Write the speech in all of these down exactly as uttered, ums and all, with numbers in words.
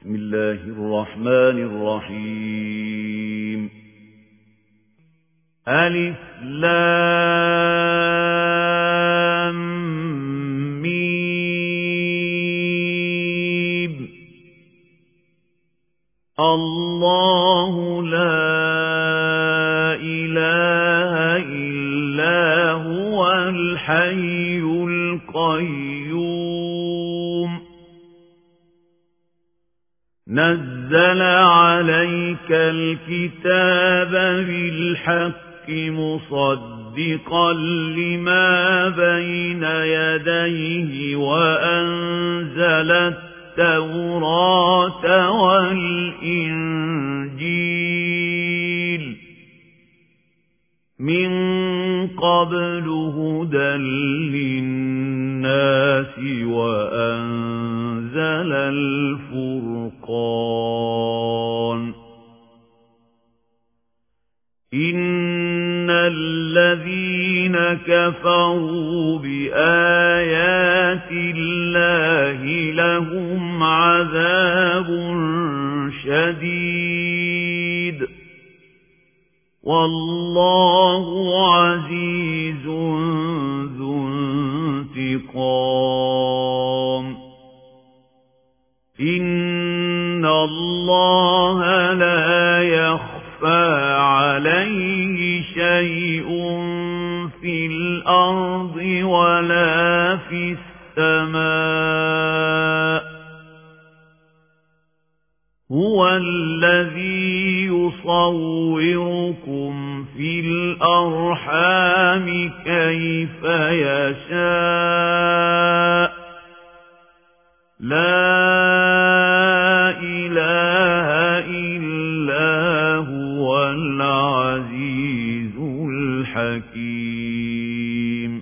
بسم الله الرحمن الرحيم ألف لام ميم الله لا إله إلا هو الحي القيوم نزل عليك الكتاب بالحق مصدقا لما بين يديه وأنزل التوراة والإنجيل من قبل هدى للناس وأنزل الفرقان إن الذين كفروا بآيات الله لهم عذاب شديد والله عزيز ذو انتقام إن الله لا يخفى عليه شيء في الأرض ولا في السماء هو الذي يصوركم في الأرحام كيف يشاء لا إله إلا هو العزيز الحكيم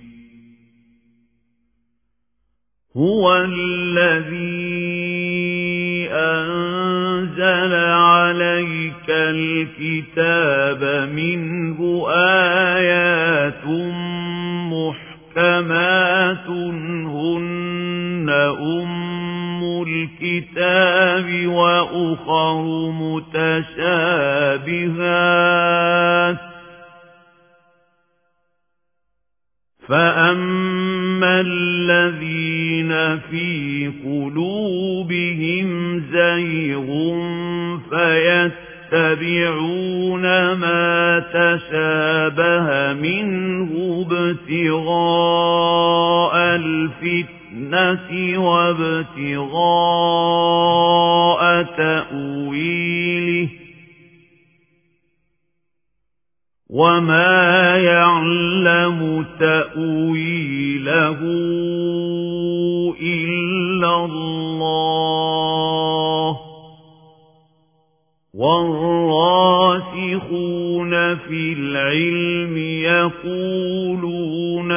هو الذي أنزل عليك الكتاب منه آيات محكمات هن أم الكتاب وأخر متشابهات فأما الذين في قلوبهم زيغ فيتبعون ما تشابه منه ابتغاء الفتنة وابتغاء تأويله وما يعلم تأويله إلا الله والراسخون في العلم يقولون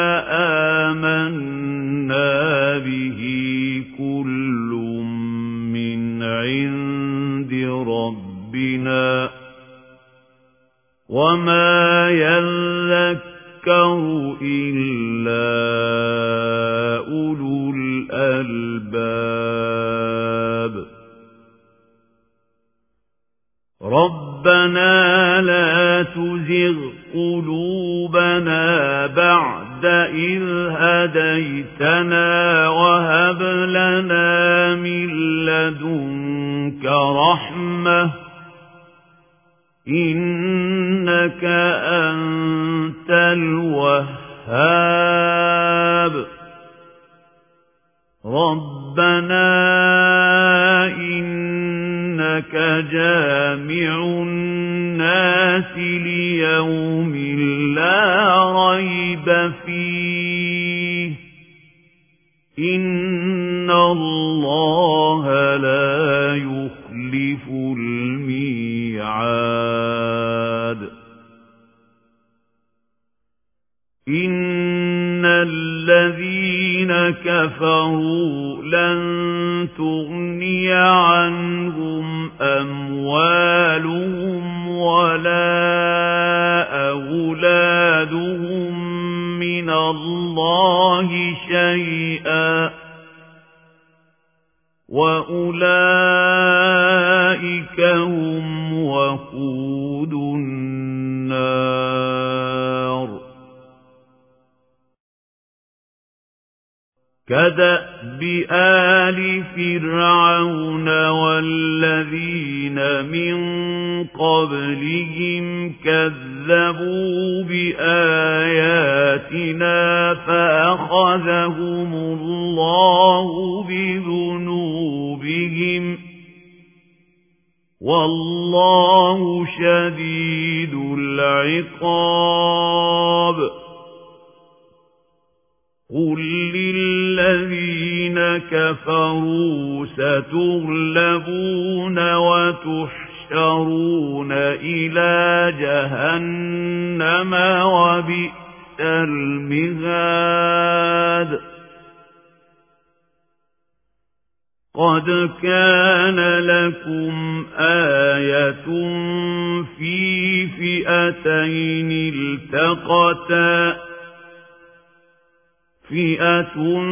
آمنا به كل من عند ربنا وما يذكر إلا أولو الألباب ربنا لا تزغ قلوبنا بعد إذ هديتنا وهب لنا من لدنك رحمة إنك أنت الوهاب ربنا إنك جامع الناس ليوم لا ريب فيه إن الله لا يخلف الميعاد إن الذين كفروا لن تغني عنهم أموالهم ولا أولادهم من الله شيئا وأولئك أولئك هم وقود النار كدأب آل فرعون والذين من قبلهم كذبوا بآياتنا فأخذهم الله بذنوبهم والله شديد العقاب قل للذين كفروا ستغلبون وتحشرون إلى جهنم وبئس المهاد قد كان لكم آية في فئتين التقتا فئة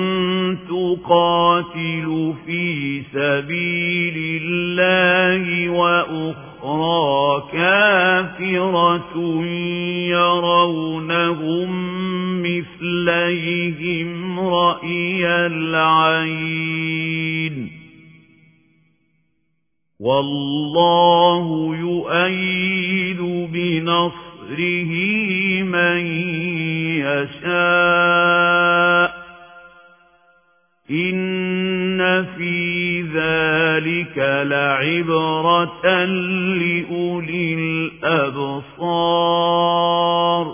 تقاتل في سبيل الله وأخرى كافرة يرونهم مثليهم رأي العين والله يؤيد بنصره من يشاء إن في ذلك لعبرة لأولي الأبصار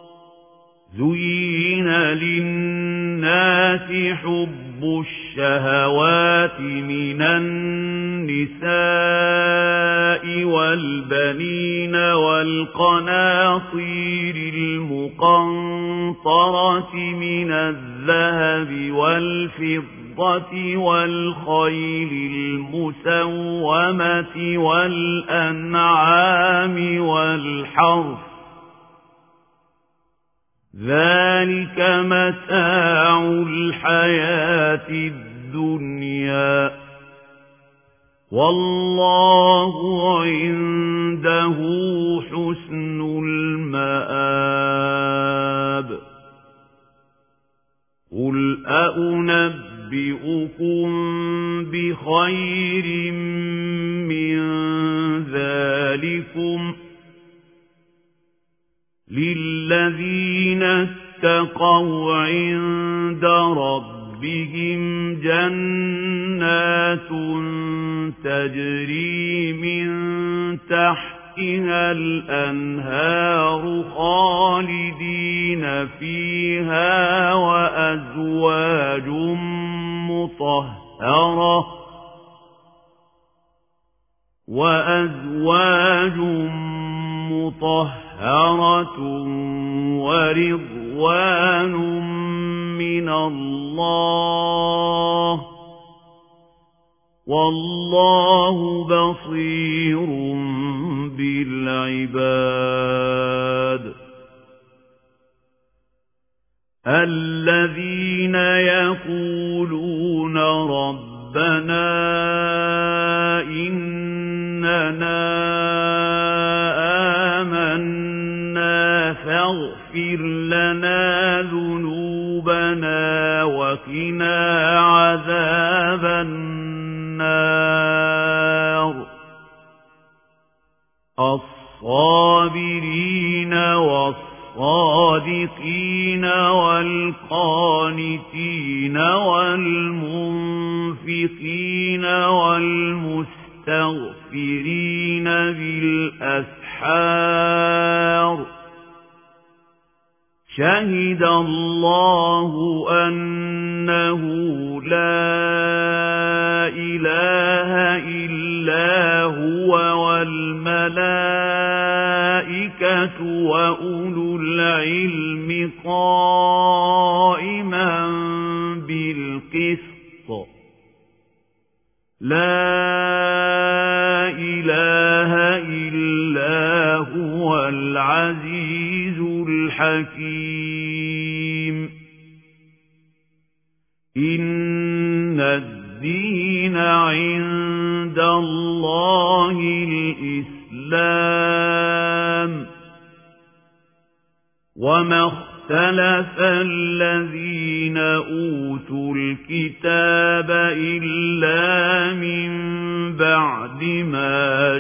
زين للناس حب الشهوات من النساء والبنين والقناطير المقنطرة من الذهب والفضة والخيل المسومة والأنعام والحرث ذلك متاع الحياة الدنيا والله عنده حسن المآب قل أأنبئكم بخير من ذلكم للذين اتقوا عند ربهم جنات تجري من تحتها الأنهار خالدين فيها وأزواج مطهرة وأزواج مطهرة ورضوان من الله والله بصير بالعباد الذين يقولون ربنا إننا آمنا فاغفر لنا ذنوبنا وقنا عذاب النار الصابرين والصادقين والقانتين والمنفقين والمستغفرين بالأسحار شهد الله أنه لا إله إلا هو والملائكة وأولو العلم قائما بالقسط لا إله إلا هو العزيز الحكيم إن الدين عند الله الله الإسلام وما اختلف الذين أوتوا الكتاب إلا من بعد ما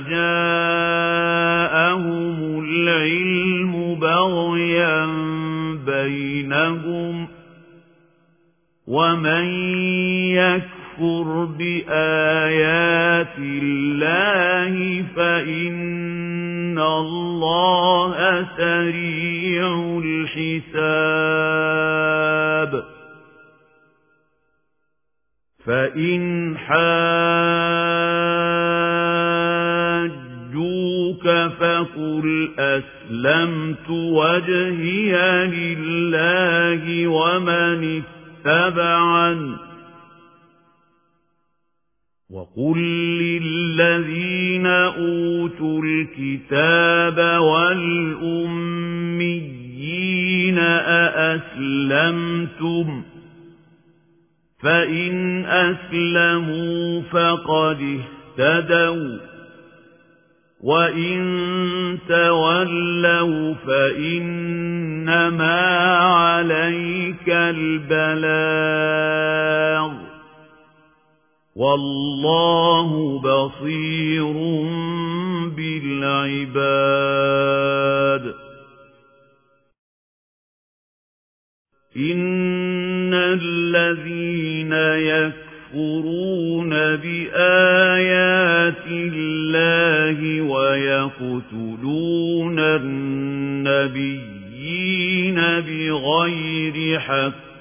جاءهم العلم بغيا بينهم ومن يكفر بآيات الله فإن الله سريع الحساب فإن حاجوك فقل أسلمت وجهي لله ومن اتبعن وقل للذين أوتوا الكتاب والأميين أأسلمتم فإن أسلموا فقد اهتدوا وإن تولوا فإنما عليك البلاغ والله بصير بالعباد إن الذين يكفرون بآيات الله ويقتلون النبيين بغير حق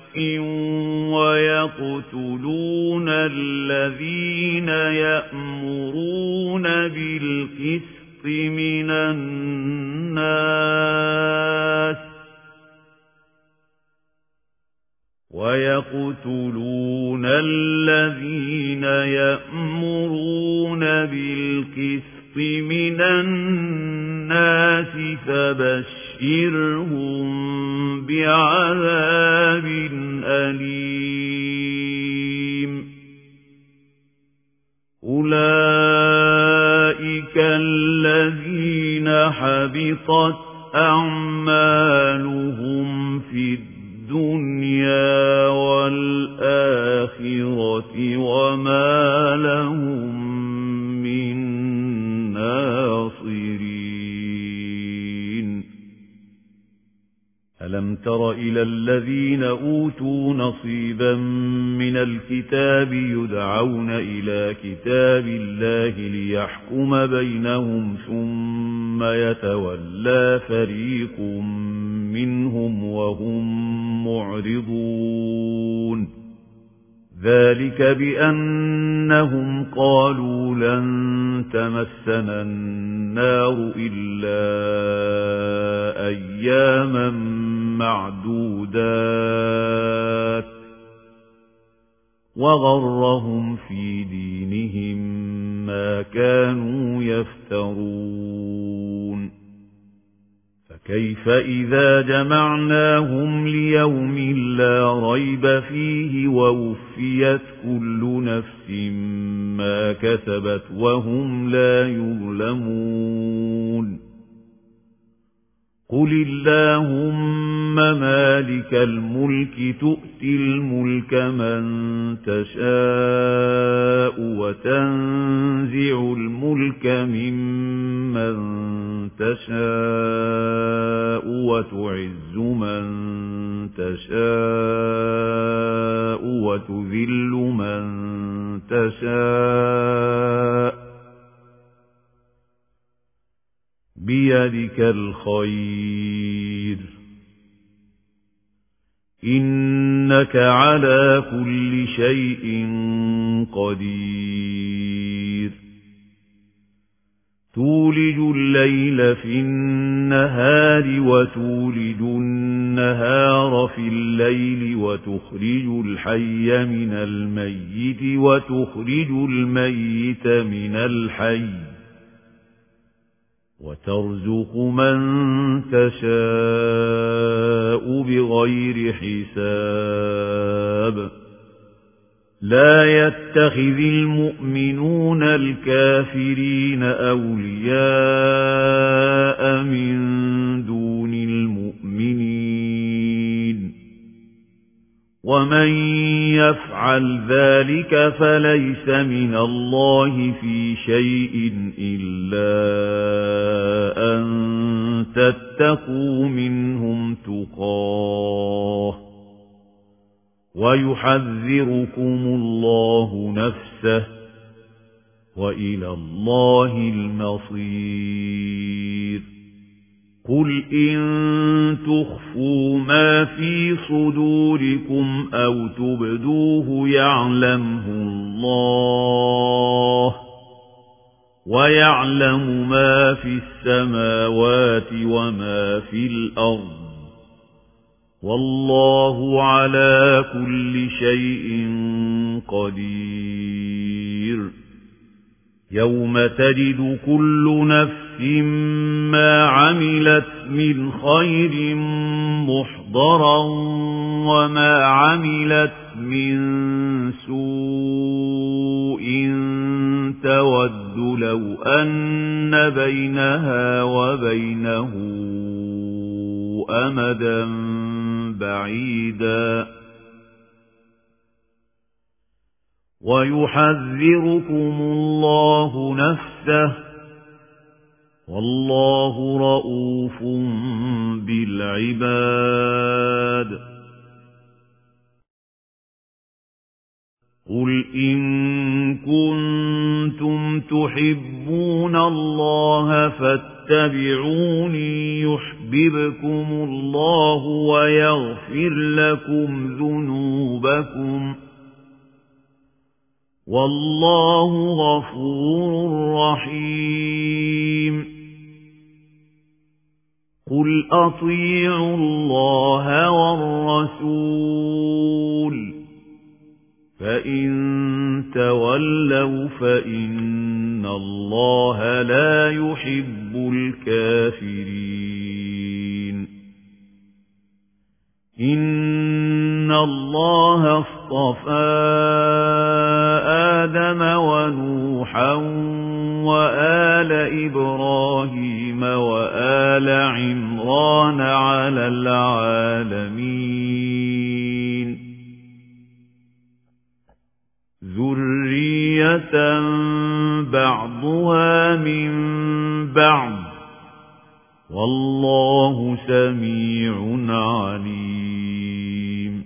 ويقتلون الذين يأمرون بالقسط من الناس ويقتلون الذين يأمرون بالقسط من الناس فبشرهم بعذاب أليم أولئك الذين حبطت أعمالهم في الدنيا والآخرة وما لهم من ناصرين ألم تر إلى الذين أوتوا نصيبا من الكتاب يدعون إلى كتاب الله ليحكم بينهم ثم يتولى فريق منهم وهم معرضون ذلك بأنهم قالوا لن تمسنا النار إلا أياما معدودات وغرهم في دينهم ما كانوا يفترون فكيف إذا جمعناهم ليوم لا ريب فيه ووفيت كل نفس ما كسبت وهم لا يظلمون قل اللهم مالك الملك تؤتي الملك من تشاء وتنزع الملك ممن تشاء وتعز من تشاء وتذل من تشاء بيدك الخير إنك على كل شيء قدير تولج الليل في النهار وتولج النهار في الليل وتخرج الحي من الميت وتخرج الميت من الحي وترزق من تشاء بغير حساب لا يتخذ المؤمنون الكافرين أولياء من دون المؤمنين ومن يفعل ذلك فليس من الله في شيء إلا أن تتقوا منهم تقاه ويحذركم الله نفسه وإلى الله المصير قل إن تخفوا ما في صدوركم أو تبدوه يعلمه الله ويعلم ما في السماوات وما في الأرض والله على كل شيء قدير يوم تجد كل نفس ما عملت من خير محضرا وما عملت من سوء تود لو أن بينها وبينه أمدا بعيدا ويحذركم الله نفسه والله رؤوف بالعباد قل إن كنتم تحبون الله فاتبعوني يحببكم الله ويغفر لكم ذنوبكم والله غفور رحيم قل أطيعوا الله والرسول فإن تولوا فإن الله لا يحب الكافرين إن الله اصطفى آدم ونوحا وآل إبراهيم وآل عمران على العالمين ذرية بعضها من بعض والله سميع عليم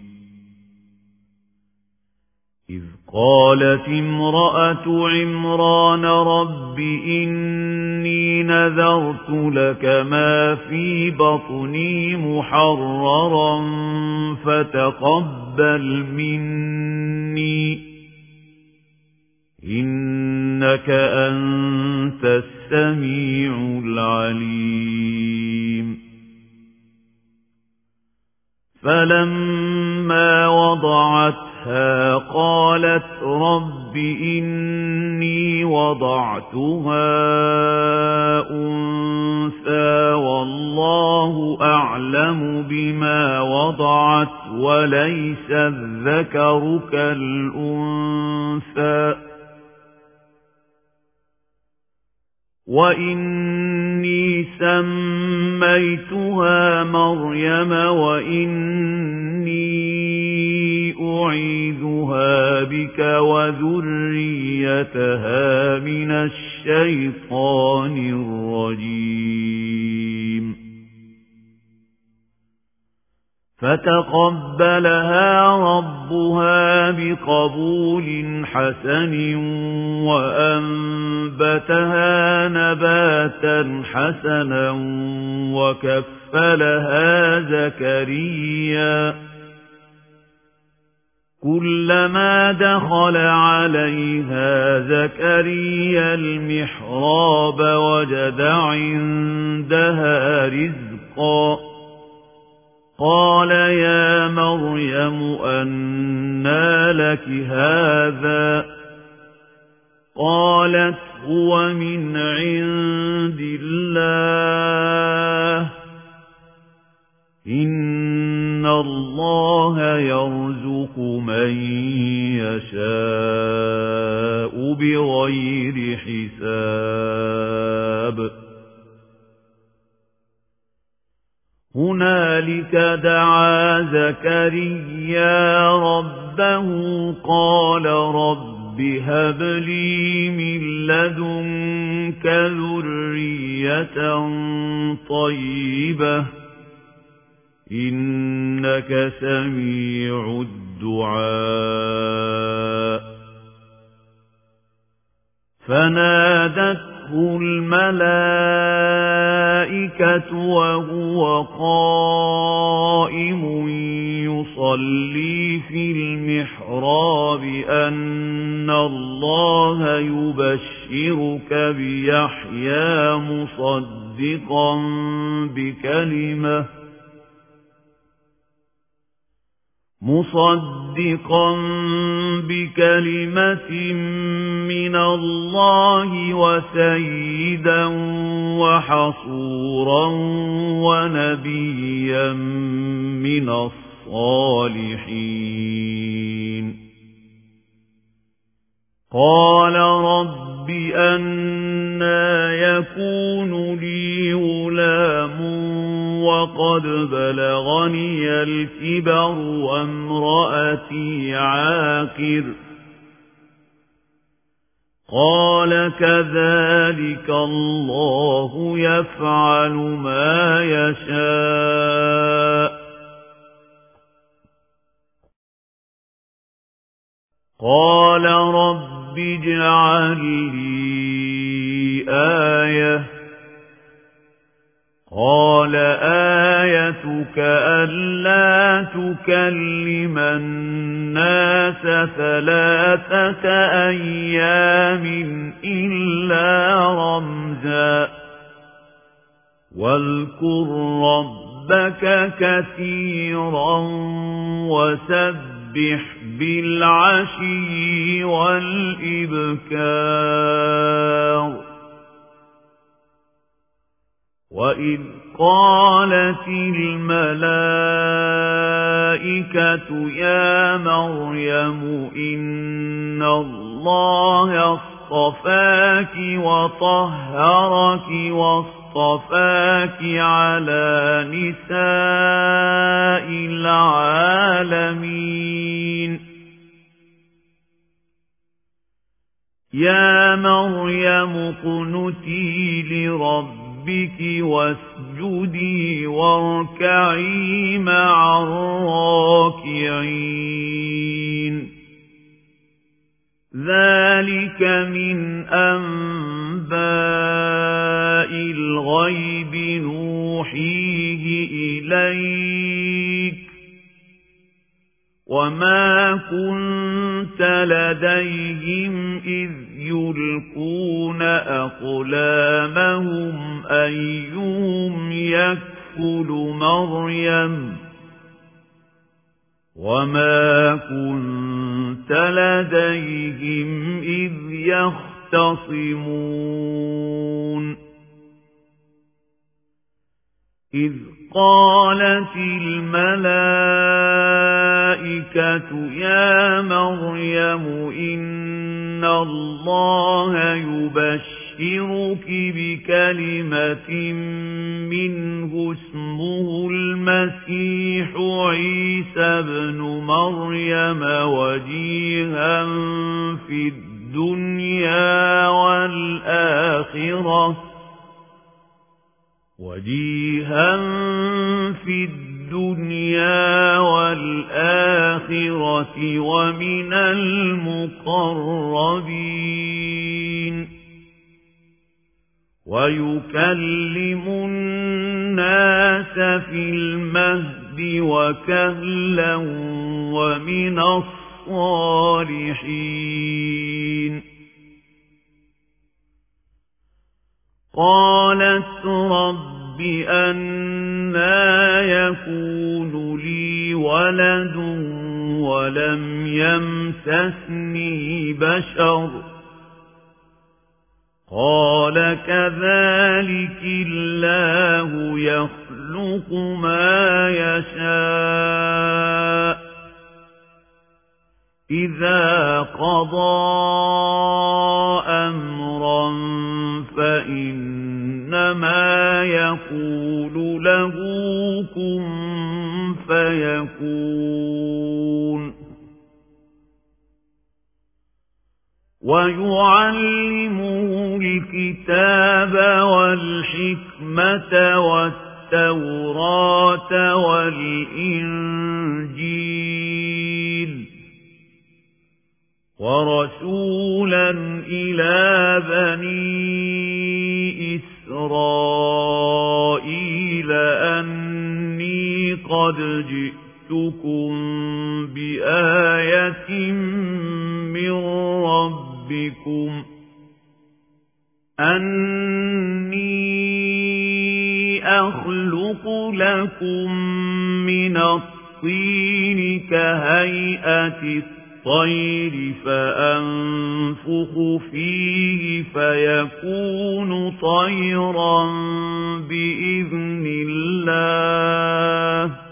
إذ قالت امرأة عمران رب إني نذرت لك ما في بطني محررا فتقبل مني إنك أنت السميع العليم فلما وضعتها قالت رب إني وضعتها أنثى والله أعلم بما وضعت وليس الذكر كالأنثى وإني سميتها مريم وإني أعيذها بك وذريتها من الشيطان الرجيم فتقبلها ربها بقبول حسن وأنبتها نباتا حسنا وكفلها زكريا كلما دخل عليها زكريا المحراب وجد عندها رزقا قال يا مريم أنى لك هذا قالت هو من عند الله إن إِنَّ اللَّهَ يَرْزُقُ مَن يَشَاءُ بِغَيْرِ حِسَابٍ هُنَالِكَ دَعَا زَكَرِيَّا رَبَّهُ قَالَ رَبِّ هَبْ لِي مِن لَّدُنكَ ذُرِّيَّةً طَيِّبَةً إِنَّكَ سَمِيعُ الدُّعَاءِ فَنَادَتْهُ الْمَلَائِكَةُ وَهُوَ قَائِمٌ يُصَلِّي فِي الْمِحْرَابِ أَنَّ اللَّهَ يُبَشِّرُكَ بِيَحْيَىٰ مُصَدِّقًا بِكَلِمَةٍ مصدقا بكلمة من الله وسيدا وحصورا ونبيا من الصالحين قال رب أنى يكون لي غلام وقد بلغني الكبر وامرأتي عاقر قال كذلك الله يفعل ما يشاء قال رب اجعل لي آية قال آيتك ألا تكلم الناس ثلاثة أيام إلا رمزا واذكر ربك كثيرا وسبح بالعشي والإبكار وإذ قالت الملائكة يا مريم إن الله اصطفاك وطهرك واصطفاك على نساء العالمين يا مريم اقنتي لربك ربك واسجدي واركعي مع الراكعين ذلك من أنباء الغيب نوحيه إليك وما كنت لديهم إذ يلقون أقلامهم أيهم يكفل مريم وما كنت لديهم إذ يختصمون إذ قالت الملائكة يا مريم إن الله يبشرك بكلمة منه اسمه المسيح عيسى بن مريم وجيها في الدنيا والآخرة وجيها في الدنيا والآخرة ومن المقربين ويكلم الناس في المهد وكهلا ومن الصالحين قالت رب أنى يكون لي ولد ولم يمسسني بشر قال قال كذلك الله يخلق ما يشاء إذا قضى أمرا فإنما يقول له كن فيكون ويعلمه الكتاب والحكمة والتوراة والإنجيل ورسولا إلى بني إسرائيل أني قد جئتكم بآية من ربكم أني أخلق لكم من الطين كهيئة الطير فأنفخ فيه فيكون طيرا بإذن الله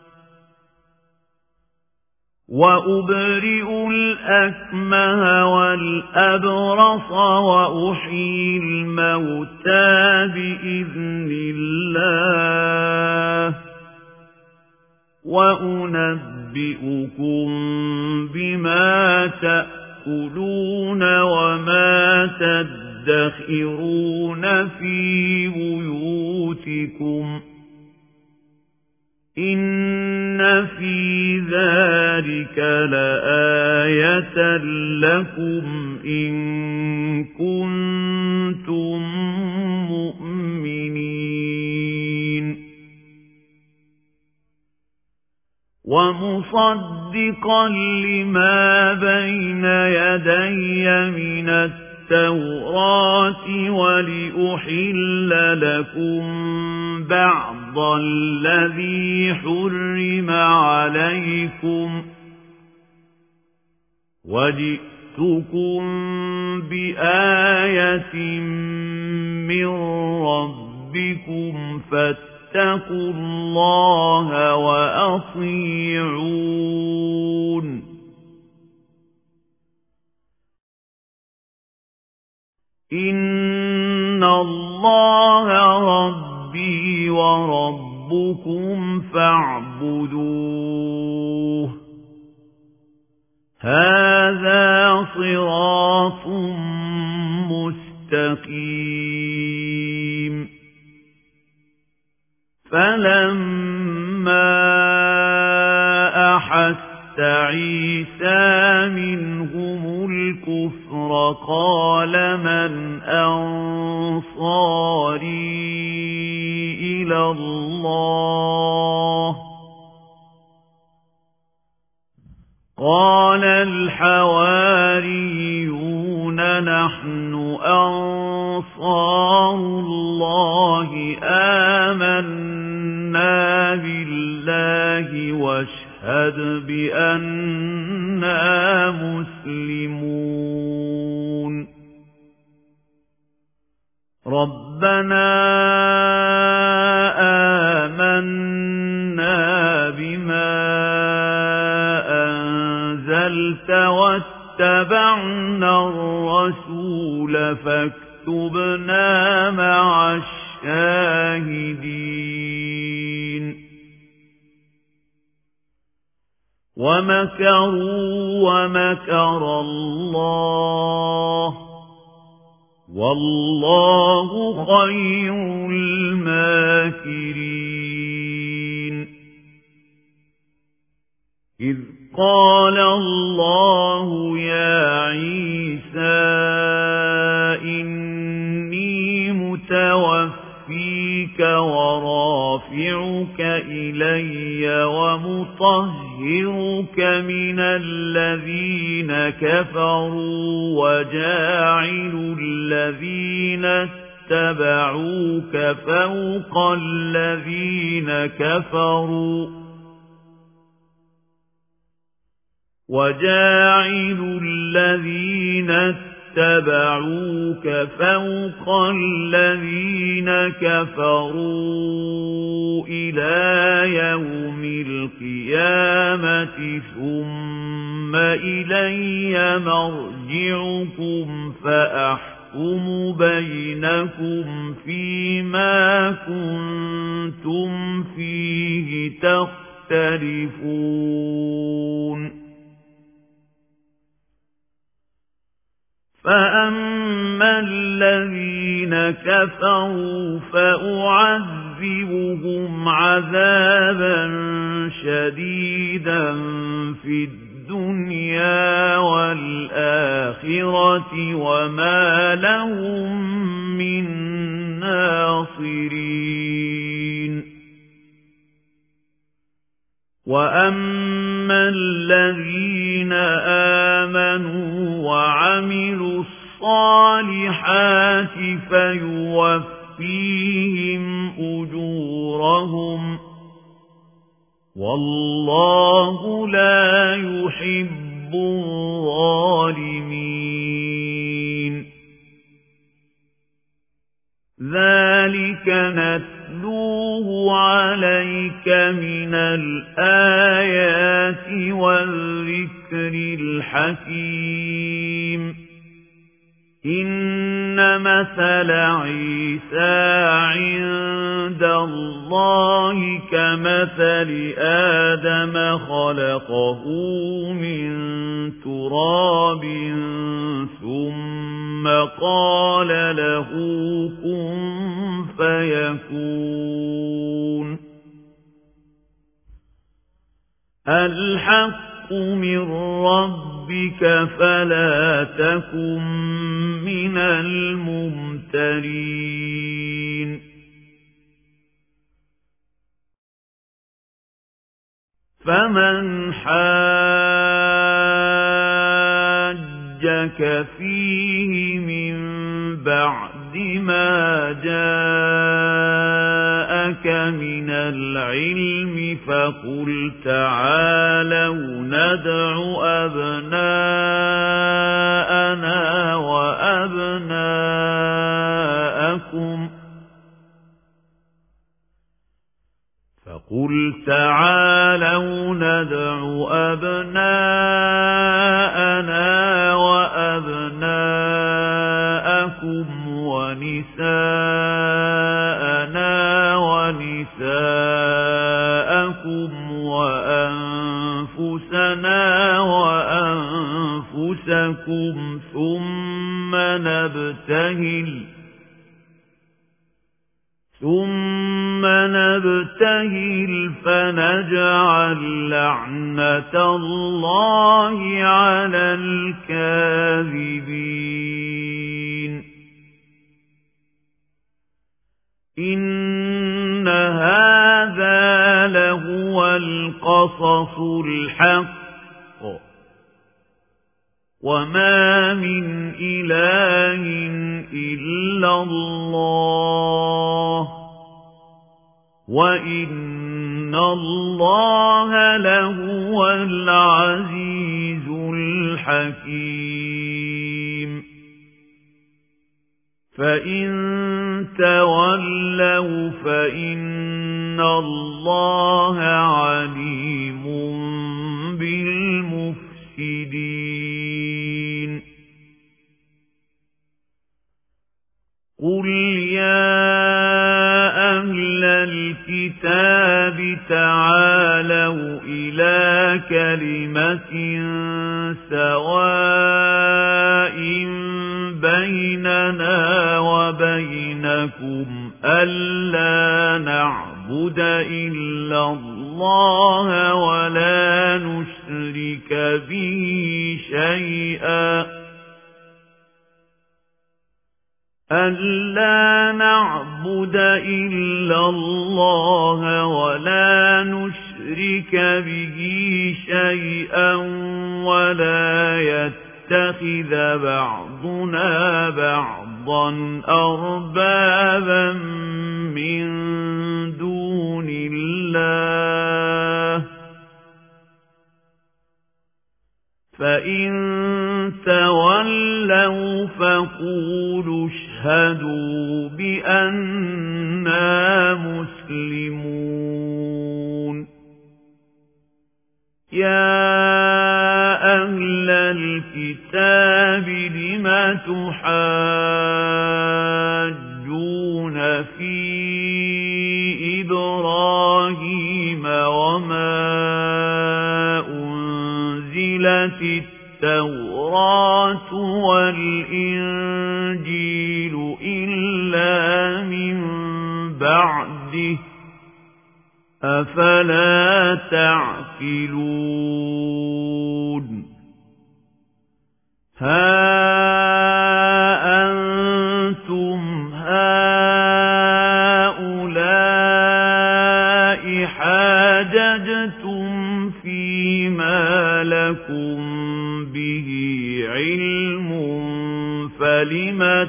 وأبرئ الأكمه والأبرص وأحيي الموتى بإذن الله وأنبئكم بما تأكلون وما تدخرون في بيوتكم إن في ذلك لآية لكم إن كنتم مؤمنين ومصدقا لما بين يدي من التوراة ولأحل لكم بعض الذي حرم عليكم وجئتكم بآية من ربكم فاتقوا الله وأطيعون إن الله ربي وربكم فاعبدوه هذا صراط مستقيم فلما أحس عيسى منهم الكفر قال من أنصاري إلى الله قال الحواريون نحن أنصار الله آمنا بالله واشهد بأننا مسلمون ربنا آمنا بما أنزلت واتبعنا الرسول فاكتبنا مع الشاهدين ومكروا ومكر الله والله خير الماكرين إذ قال الله يا عيسى إني متوفيك ورافعك إلي ومطهرك من الذين كفروا وجاعل الذين اتبعوك فوق الذين كفروا وجاعل الذين اتبعوك فوق الذين كفروا إلى يوم القيامة ثم إلي مرجعكم فأحكم بينكم فيما كنتم فيه تختلفون فأما الذين كفروا فأعذبهم عذابا شديدا في الدنيا والآخرة وما لهم من ناصرين وأما الذين آمنوا وعملوا الصالحات فيوفيهم أجورهم والله لا يحب الظالمين ذلك نتلوه عليك من الآيات والذكر الحكيم إن مثل عيسى عند الله كمثل آدم خلقه من تراب ثم قال له كن فيكون الحق من ربك فلا تكن من الممترين فمن حاجك فيه من بعد ما جاءك من العلم فقل تعالوا ندع أبناءنا وأبناءكم فقل تعالوا ندع أبناءنا وأبناءكم ونساءنا ونساءكم وأنفسنا وأنفسكم ثم نبتهل ثم نبتهل فنجعل لعنة الله على الكاذبين إن هذا لهو القصص الحق وما من إله إلا الله وإن الله لهو العزيز الحكيم فإن تولوا فإن الله عليم بالمفسدين قل يا أهل الكتاب تعالوا إلى كلمة سواء بيننا وبينكم ألا نعبد إلا الله ولا نشرك به شيئا ألا نعبد إلا الله ولا نشرك به شيئا ولا يتخذ بعضنا بعضا أربابا من دون الله فإن تولوا فقولوا اشهدوا بأننا مسلمون. يا أهل الكتاب لم تحاجون في إبراهيم وما أنزلت التوراة والإنجيل إلا من بعده أفلا تعقلون. ها أنتم هؤلاء حاججتم فيما لكم به علم فلم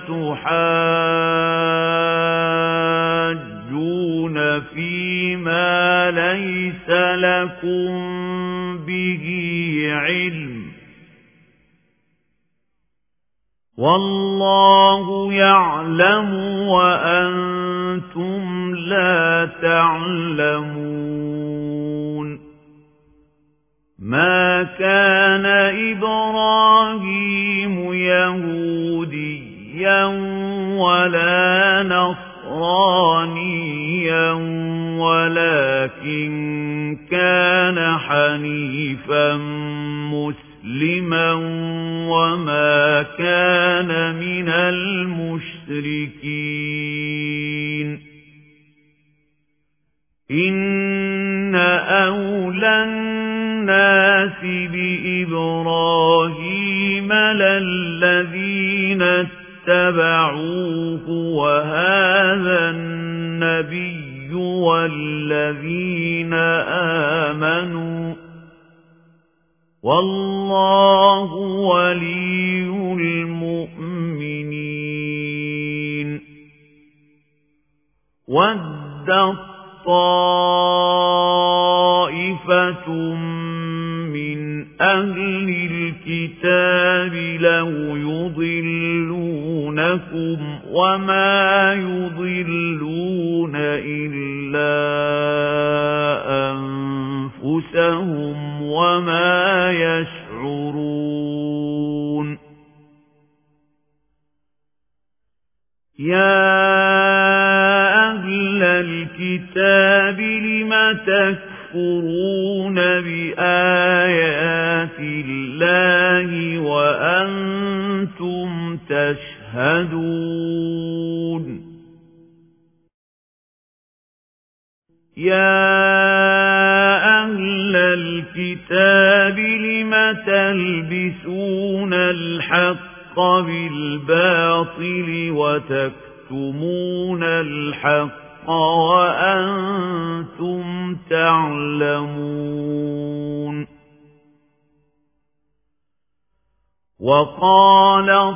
تحاجون فيما ليس لكم به علم والله يعلم وأنتم لا تعلمون. ما كان إبراهيم يهوديا ولا نصرانيا ولكن كان حنيفا مسلما وما كان من المشركين. إن أولى الناس بإبراهيم للذين اتبعوه وهذا النبي والذين آمنوا والله ولي المؤمنين. ودت طائفة من أهل الكتاب لو يضلونكم وما يضلون إلا أنفسهم وما يشعرون. يا أهل الكتاب لم تكفرون بآيات الله وأنتم تشهدون. يا أهل الكتاب لم تلبسون الحق بالباطل وتكتمون الحق وأنتم تعلمون. وقال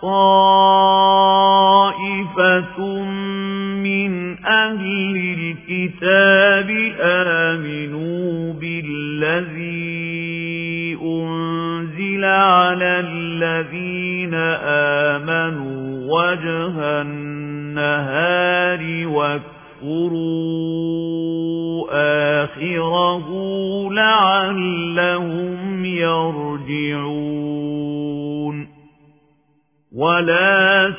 طائفة من أهل الكتاب آمنوا بالذي أنزل على الذين آمنوا وجه النهار واكفروا آخره لعلهم يرجعون. ولا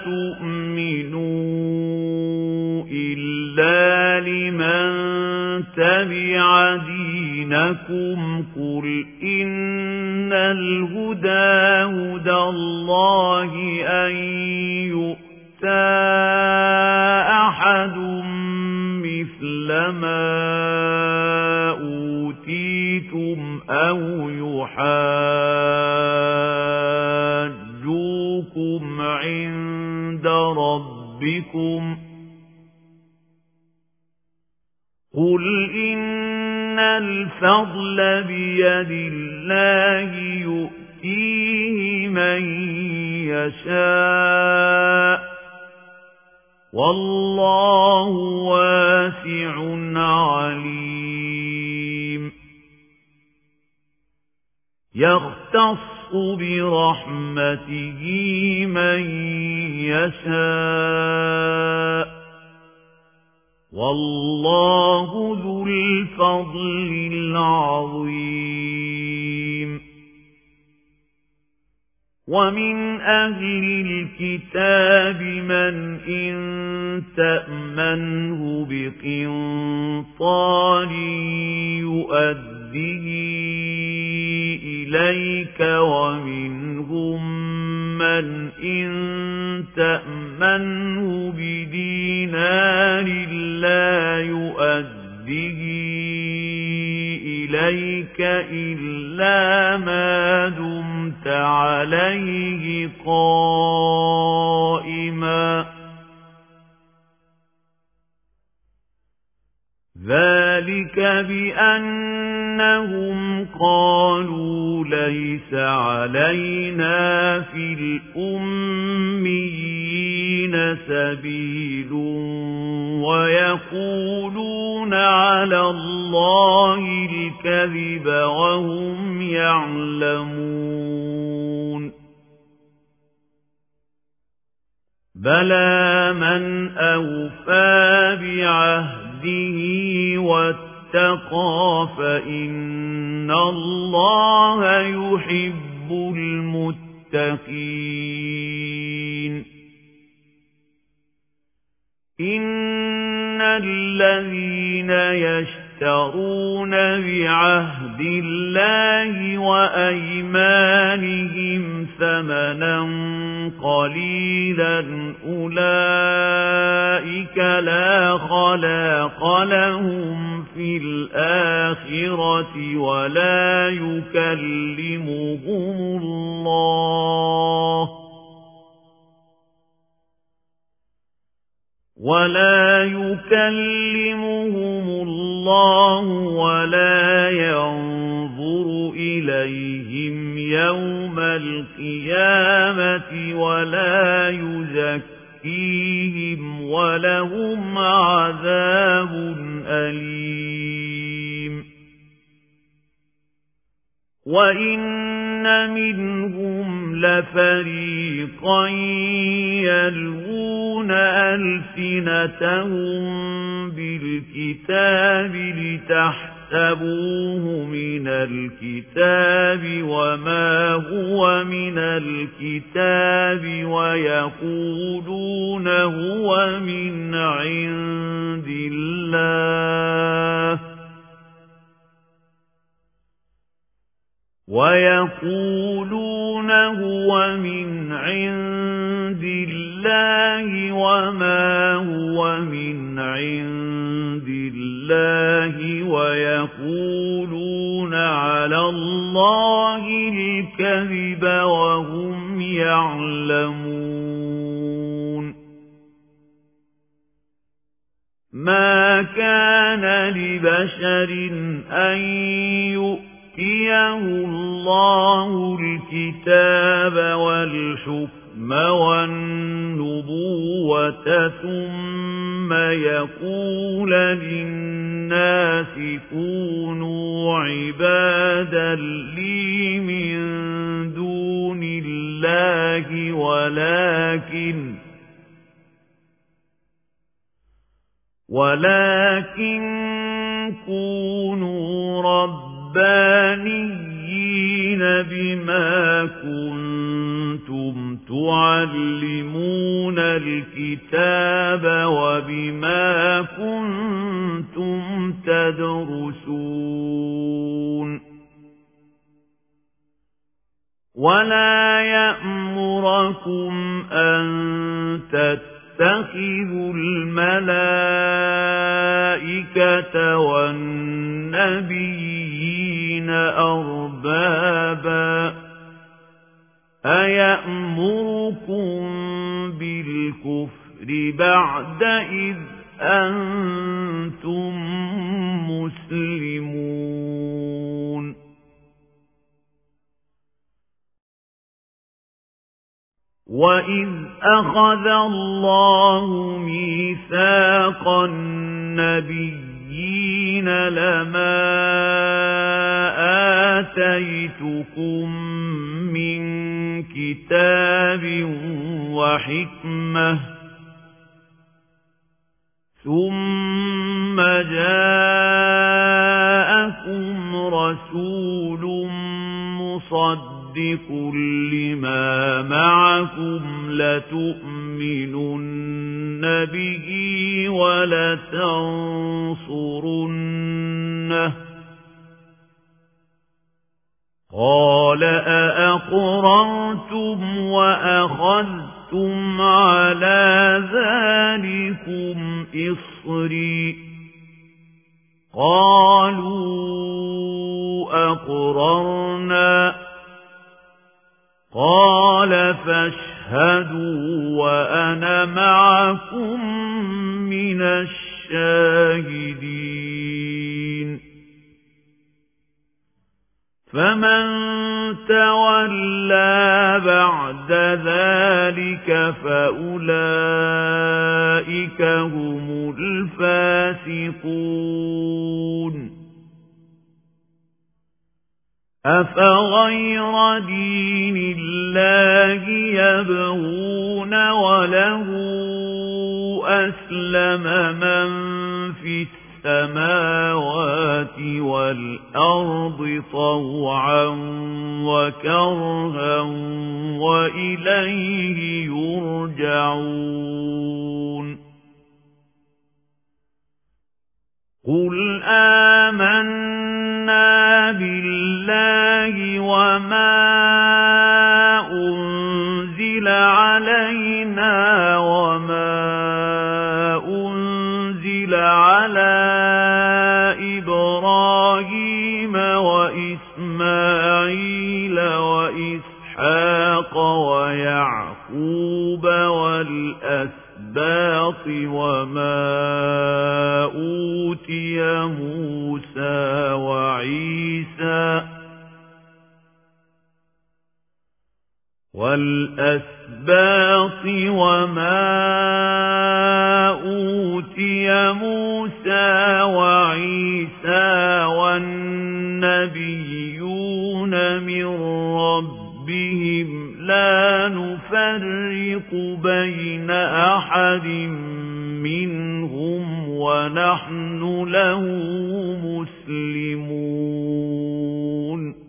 تؤمنوا إلا لمن تبع دينكم قل إن الهدى هدى الله أن يؤتى أحد مثل ما أوتيتم أو يحاجوكم عند ربكم قل إن الفضل بيد الله يؤتيه من يشاء والله واسع عليم. يختص برحمته من يشاء والله ذو الفضل العظيم ومن أهل الكتاب من إن تأمنه بقنطار يؤديه إليك ومنهم من إن تأمنه بدينار لا يؤديه إليك إلا ما دمت عليه قائما ذلك بأنهم قالوا ليس علينا في الأميين سبيل ويقولون على الله الكذب وهم يعلمون بلى من أوفى بعهده واتقى فإن الله يحب المتقين إن الذين يشترون بعهد الله وأيمانهم ثمنا قليلا أولئك لا خلاق لهم في الآخرة ولا يكلمهم الله ولا يكلمهم الله ولا ينظر إليهم يوم القيامة ولا يزكيهم ولهم عذاب أليم وإن منهم لفريقا يلوون ألسنتهم بالكتاب لتحسبوه من الكتاب وما هو من الكتاب ويقولون هو من عند الله ويقولون هو من عند الله وما هو من عند الله ويقولون على الله الكذب وهم يعلمون ما كان لبشر أن يؤمن يؤتيه الله الكتاب والحكم والنبوة ثم يقول للناس كونوا عبادا لي من دون الله ولكن ولكن كونوا رب ربانيين بما كنتم تعلمون الكتاب وبما كنتم تدرسون ولا يأمركم أن تتخذوا الملائكة والنبيين أربابا أيأمركم بالكفر بعد إذ أنتم مسلمون وَإِذْ أَخَذَ اللَّهُ مِيثَاقَ النَّبِيِّينَ لَمَا آتَيْتُكُم من كتاب وحكمة ثم جاءكم رسول مصدق لما معكم لتؤمنن به ولتنصرنه قال أأقررتم وأخذتم على ذلكم إصري قالوا أقررنا قال فاشهدوا وأنا معكم من الشاهدين فمن تولى بعد ذلك فأولئك هم الفاسقون أفغير دين الله يبغون وله أسلم من في السماوات والأرض طوعا وكرها وإليه يرجعون قل آمنا بالله وما أنزل علينا وما أنزل على إبراهيم وإسماعيل وإسحاق ويعقوب والأسباط وما أوتي موسى وعيسى والأسباط وما أوتي موسى وعيسى والنبيون من ربهم لا نفرق بين أحد منهم ونحن له مسلمون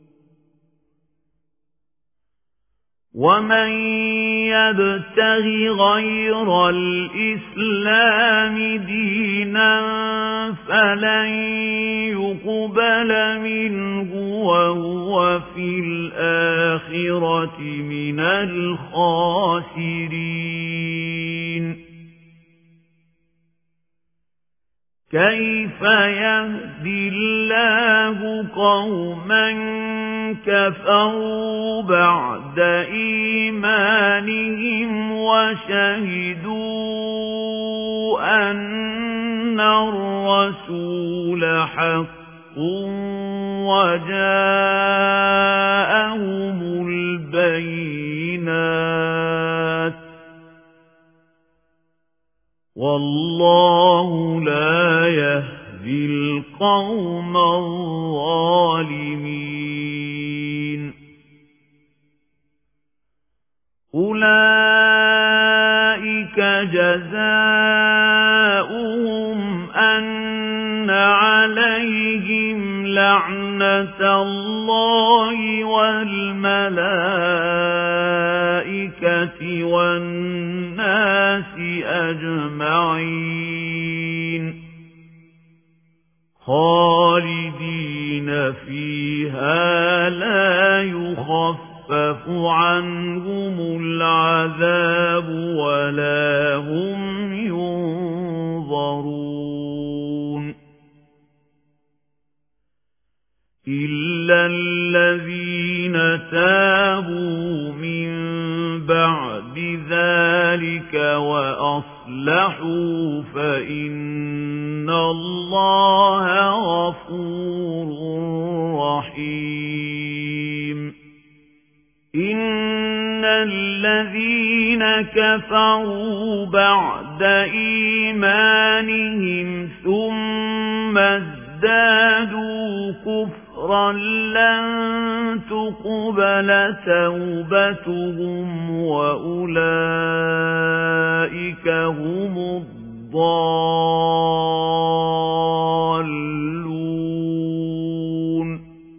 ومن يبتغ غير الإسلام دينا فلن يقبل منه وهو في الآخرة من الخاسرين كيف يهدي الله قوما كفروا بعد إيمانهم وشهدوا أن الرسول حق وجاءهم البينات والله لا يهدي القوم الظالمين أولئك جزاؤهم أن عليهم لعنة الله والملائكة والناس أجمعين خالدين فيها لا يخفف عنهم العذاب ولا هم ينظرون إلا الذين تابوا من بعد ذلك وأصلحوا فإن الله غفور رحيم إن الذين كفروا بعد إيمانهم ثم ازدادوا كفرا كفرا لن تقبل توبتهم وأولئك هم الضالون.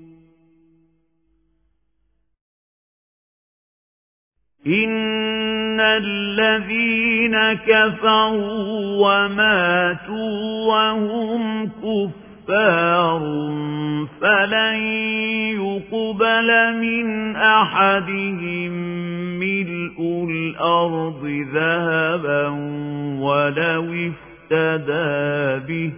إن الذين كفروا وماتوا وهم كفار فلن يقبل من أحدهم ملء الأرض ذهبا ولو افتدى به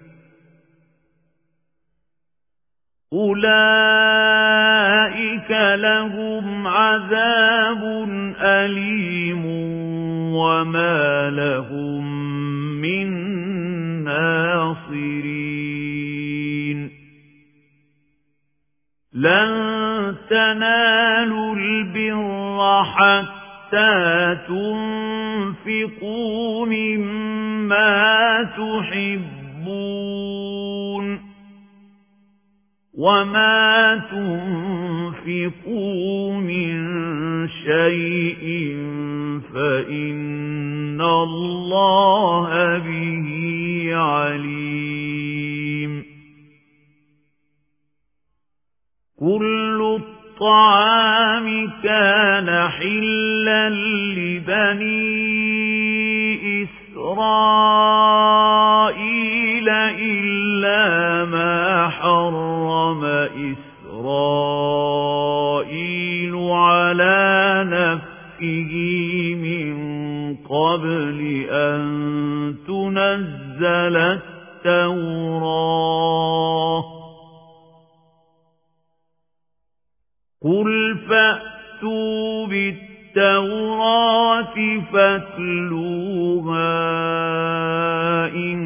أولئك لهم عذاب أليم وما لهم من ناصرين. لن تنالوا البر حتى تنفقوا مما تحبون وما تنفقوا من شيء فإن الله به عليم. كل الطعام كان حلا لبني إسرائيل إلا ما حرم إسرائيل على نفسه من قبل أن تنزل التوراة قل فأتوا بالتوراة فاتلوها إن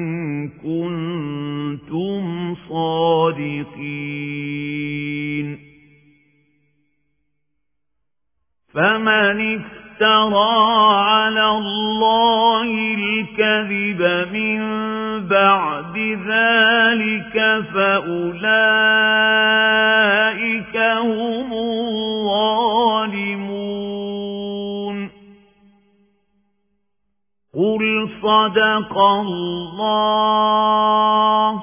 كنتم صادقين. فمن افترى على الله الكذب من بعد ذلك فأولئك هم الظالمون. قل صدق الله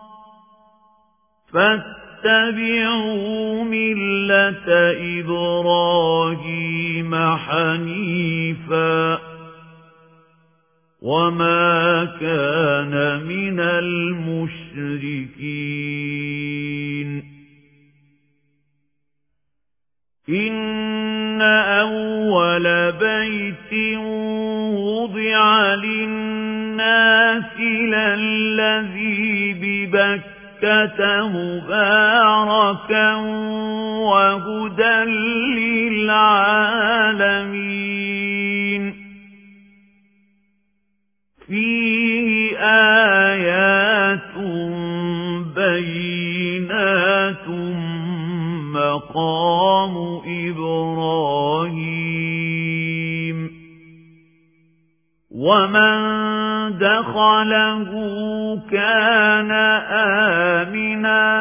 فاتبعوا ملة إبراهيم حنيفا وما كان من المشركين. إن أول بيت وضع للناس للذي ببكة مباركا وهدى للعالمين. فيه آيات بينات مقام إبراهيم ومن دخله كان آمنا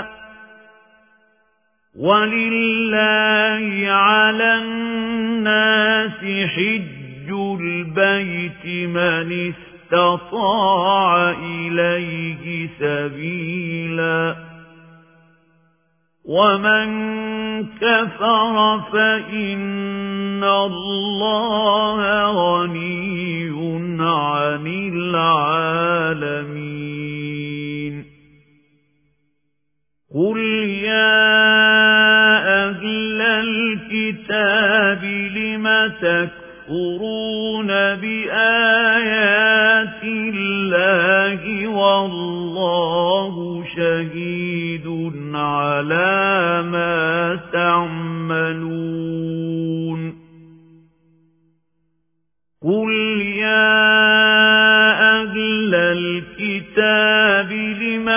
ولله على الناس حج البيت من استطاع إليه سبيلا ومن كفر فإن الله غني عن العالمين. قل يا أهل الكتاب لم تكفرون بآيات الله والله شهيد على ما تعملون. قل يا أهل الكتاب لم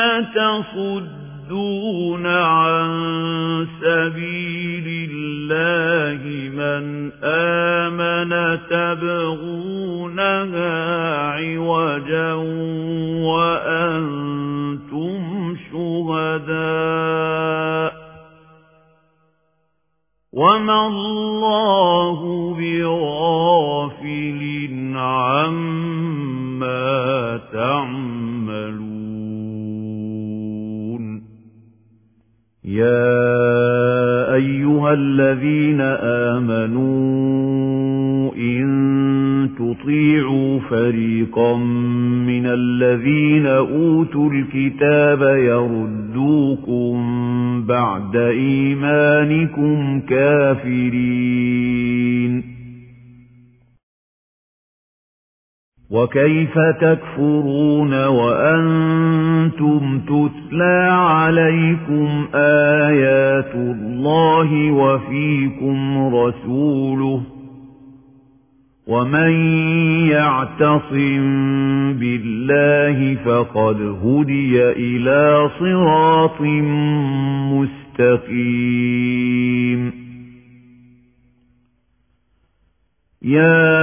تصدون عن سبيل الله من آمن تبغونها عوجا وأنتم شهداء يا أيها الذين آمنوا إن تطيعوا فريقا من الذين أوتوا الكتاب يردوكم بعد إيمانكم كافرين وكيف تكفرون وأنتم تتلى عليكم آيات الله وفيكم رسوله ومن يعتصم بالله فقد هدي إلى صراط مستقيم يا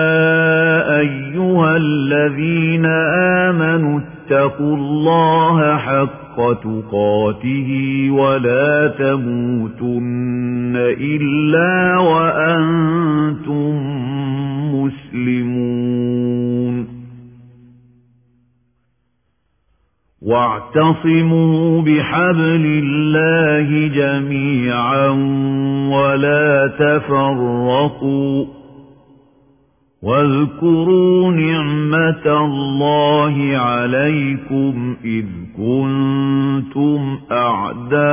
أيها الذين آمنوا اتقوا الله حق تقاته ولا تموتن إلا وأنتم مسلمون واعتصموا بحبل الله جميعا ولا تفرقوا واذكروا نعمة الله عليكم إذ كنتم أعداء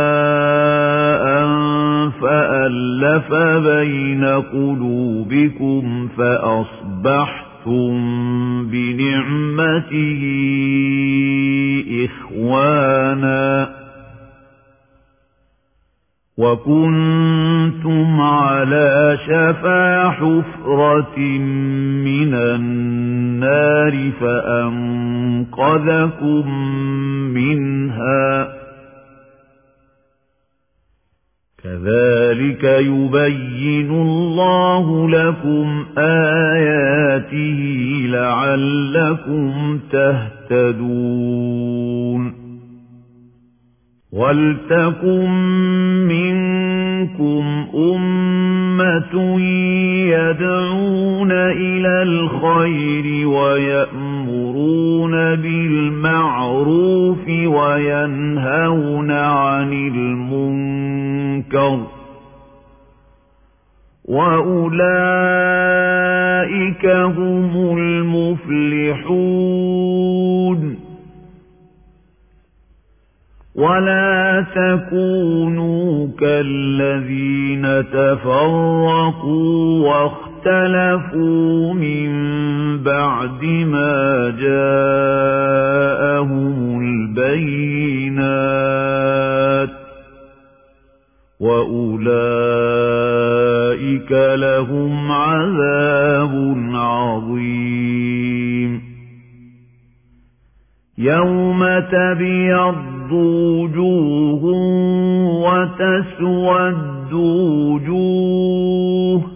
فألف بين قلوبكم فأصبحتم بنعمته إخوانا وكنتم على شفا حفرة من النار فأنقذكم منها كذلك يبين الله لكم آياته لعلكم تهتدون ولتكن منكم أمة يدعون إلى الخير ويأمرون بالمعروف وينهون عن المنكر وأولئك هم المفلحون ولا تكونوا كالذين تفرقوا واختلفوا من بعد ما جاءهم البينات وأولئك لهم عذاب عظيم يوم تبيض وجوه وتسود وجوه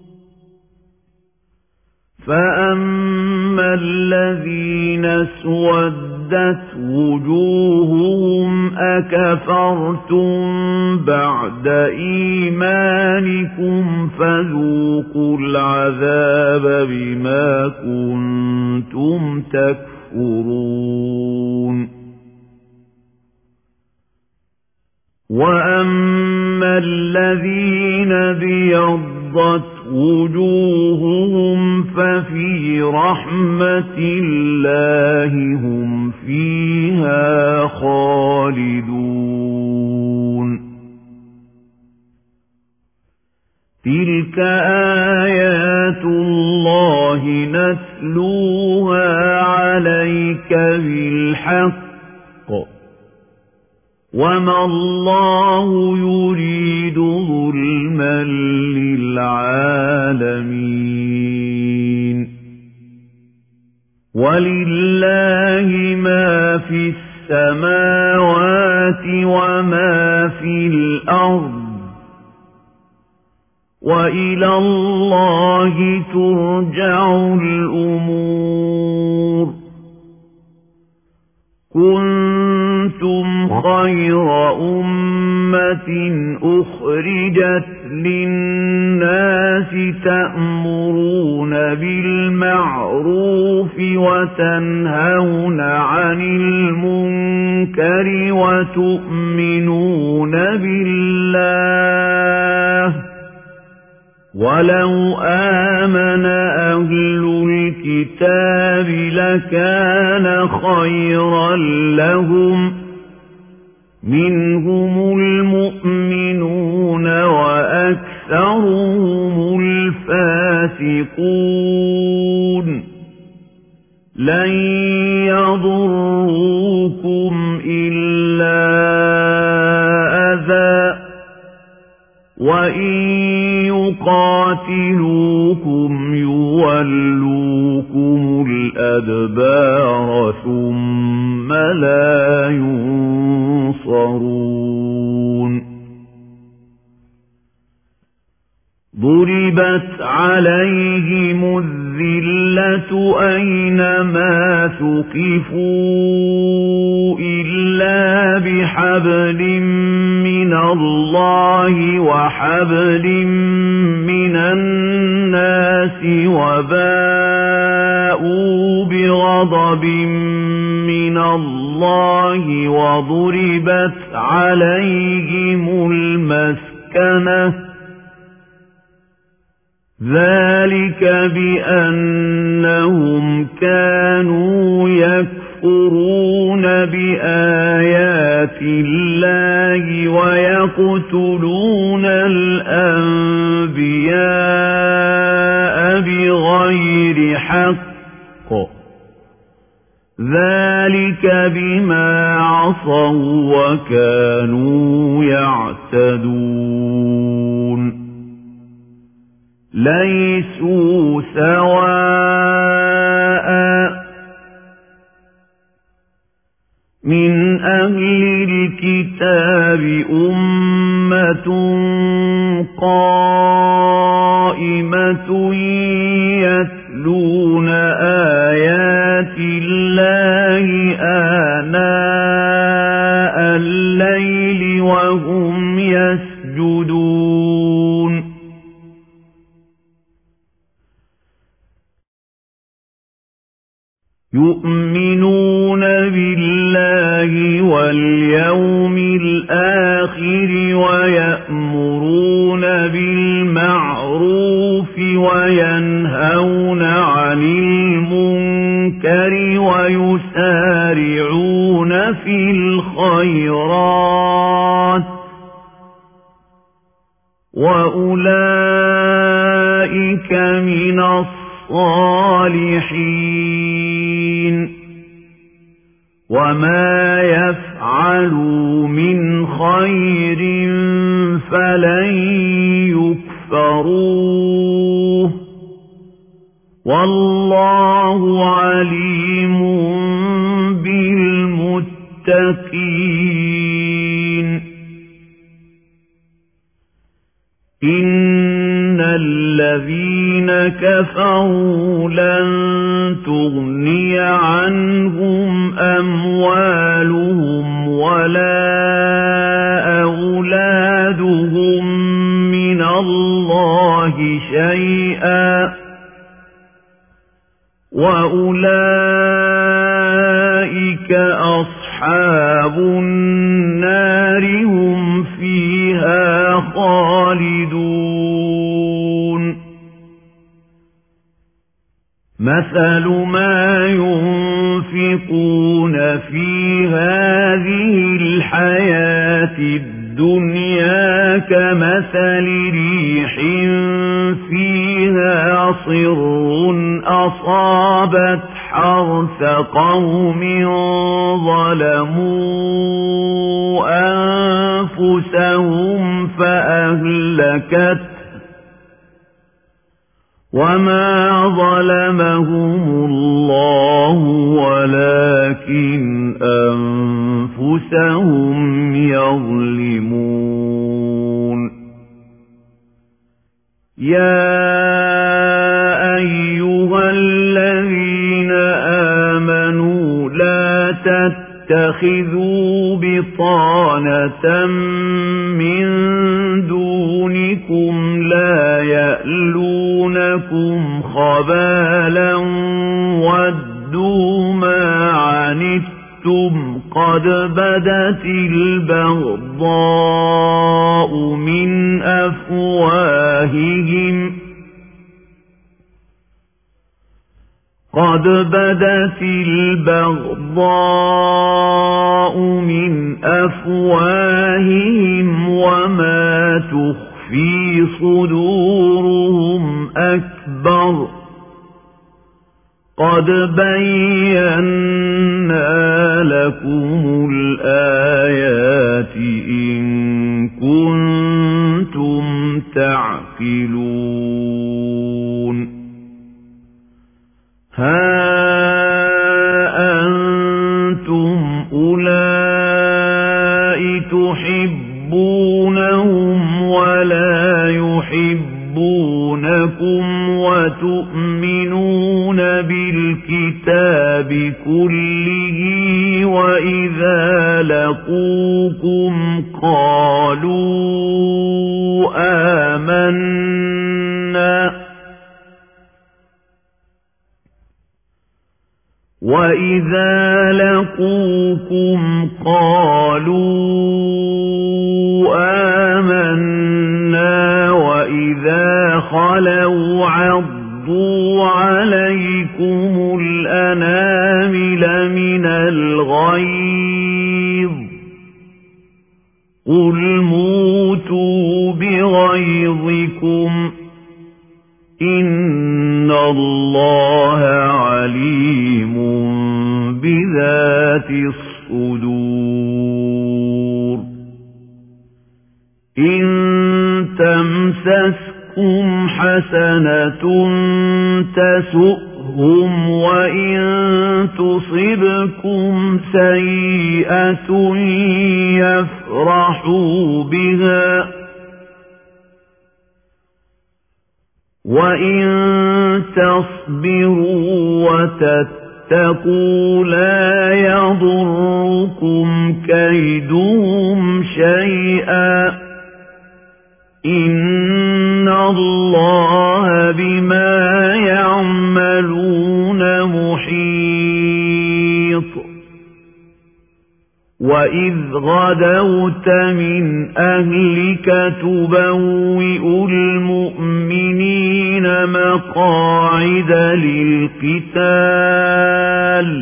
فأما الذين اسودت وجوههم أكفرتم بعد إيمانكم فذوقوا العذاب بما كنتم تكفرون وأما الذين ابيضت وجوههم ففي رحمة الله هم فيها خالدون تلك آيات الله نتلوها عليك بالحق وما الله يريد ظلما للعالمين ولله ما في السماوات وما في الأرض وإلى الله ترجع الأمور كنتم خير أمة أخرجت للناس تأمرون بالمعروف وتنهون عن المنكر وتؤمنون بالله ولو آمن أهل الكتاب لكان خيرا لهم منهم المؤمنون وأكثرهم الفاسقون لن يضروكم إلا أذى وإن يقاتلوكم يولوكم الأدبار ثم لا ينصرون ضربت عليهم الذلة أينما ثقفوا إلا بحبل من الله وحبل من الناس وباءوا بغضب من الله وضربت عليهم المسكنة ذلك بأنهم كانوا يكفرون بآيات الله ويقتلون الأنبياء بغير حق ذلك بما عصوا وكانوا يعتدون ليسوا سواء من أهل الكتاب أمة قائمة يتلون آيات الله آناء الليل وهم يسجدون يؤمنون بالله واليوم الآخر ويأمرون بالمعروف وينهون عن المنكر ويسارعون في الخيرات وأولئك من الصالحين وما يفعلوا من خير فلن يكفروه والله عليم بالمتقين إن الذين كفروا لن تغني عنهم أموالهم ولا أولادهم من الله شيئا وأولئك أصحاب النار هم فيها خالدون مثل ما ينفقون في هذه الحياة الدنيا كمثل ريح فيها صر أصابت حرث قوم ظلموا أنفسهم فأهلكت وما ظلمهم الله ولكن أنفسهم يظلمون يا أيها الذين آمنوا لا تتخذوا بطانة من دونكم لا يألونكم خبالا وبالا ودوا ما عنتم قد بدت البغضاء من أفواههم قد بدت البغضاء من أفواههم وما تخفي صدورهم أكبر قد بينا لكم الآيات إن كنتم تعقلون ها أنتم أولئك تحبونهم ولا يحبونكم وتؤمنون بالكتاب كله وإذا لقوكم قالوا آمنا وَإِذَا لَقُوكُمْ قَالُوا آمَنَّا وَإِذَا خَلَوْا عَضُّوا عَلَيْكُمُ الْأَنَامِلَ مِنَ الْغَيْظِ قُلْ مُوتُوا بِغَيْظِكُمْ إِنَّ اللَّهَ عَلِيمٌ بذات الصدور إن تمسسكم حسنة تسؤهم وإن تصبكم سيئة يفرحوا بها وإن تصبروا وتتقوا لا يضركم كيدهم شيئا إن الله بما يعملون محيط وإذ غدوت من أهلك تبوئ المؤمنين مقاعد للقتال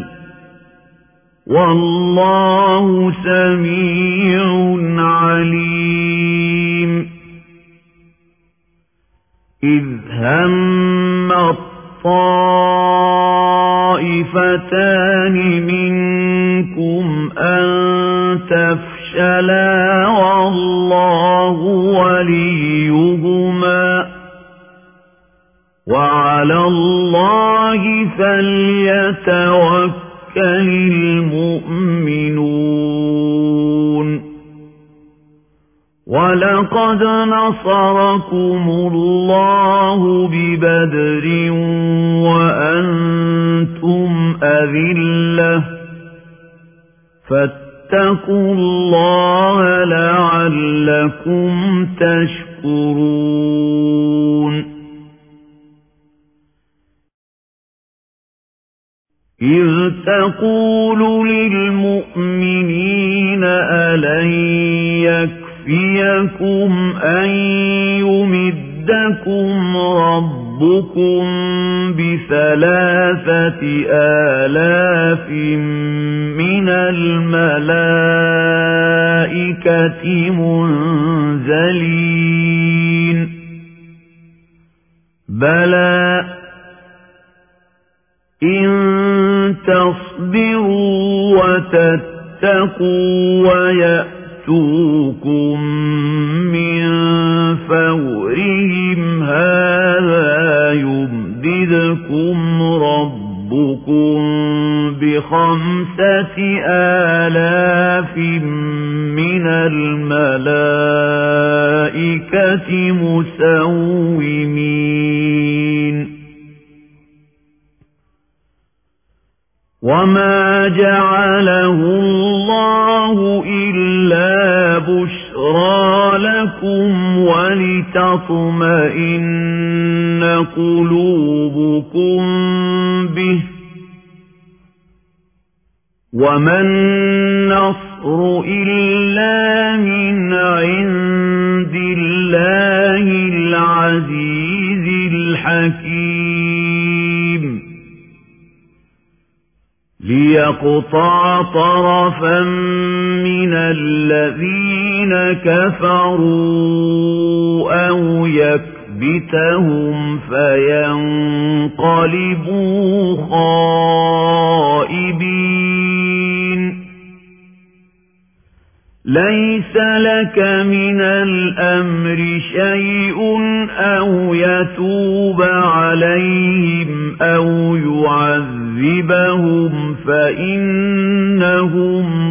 والله سميع عليم إذ هم الطائفتان منكم أن تفشلا والله وليهما وعلى الله فليتوكل المؤمنون ولقد نصركم الله ببدر وأنتم أذلة فاتقوا الله لعلكم تشكرون إذ تقول للمؤمنين ألن يكفيكم أن يمدكم ربكم بثلاثة آلاف من الملائكة منزلين بلى إن تصبروا وتتقوا ويأتوكم من فورهم هذا يمددكم ربكم بخمسة آلاف من الملائكة مسومين وما جعله الله إلا بشرى لكم ولتطمئن قلوبكم به وما النصر إلا من عند الله العزيز الحكيم ليقطع طرفا من الذين كفروا أو يكبتهم فينقلبوا خائبين ليس لك من الأمر شيء أو يتوب عليهم أو يعذبهم فإنهم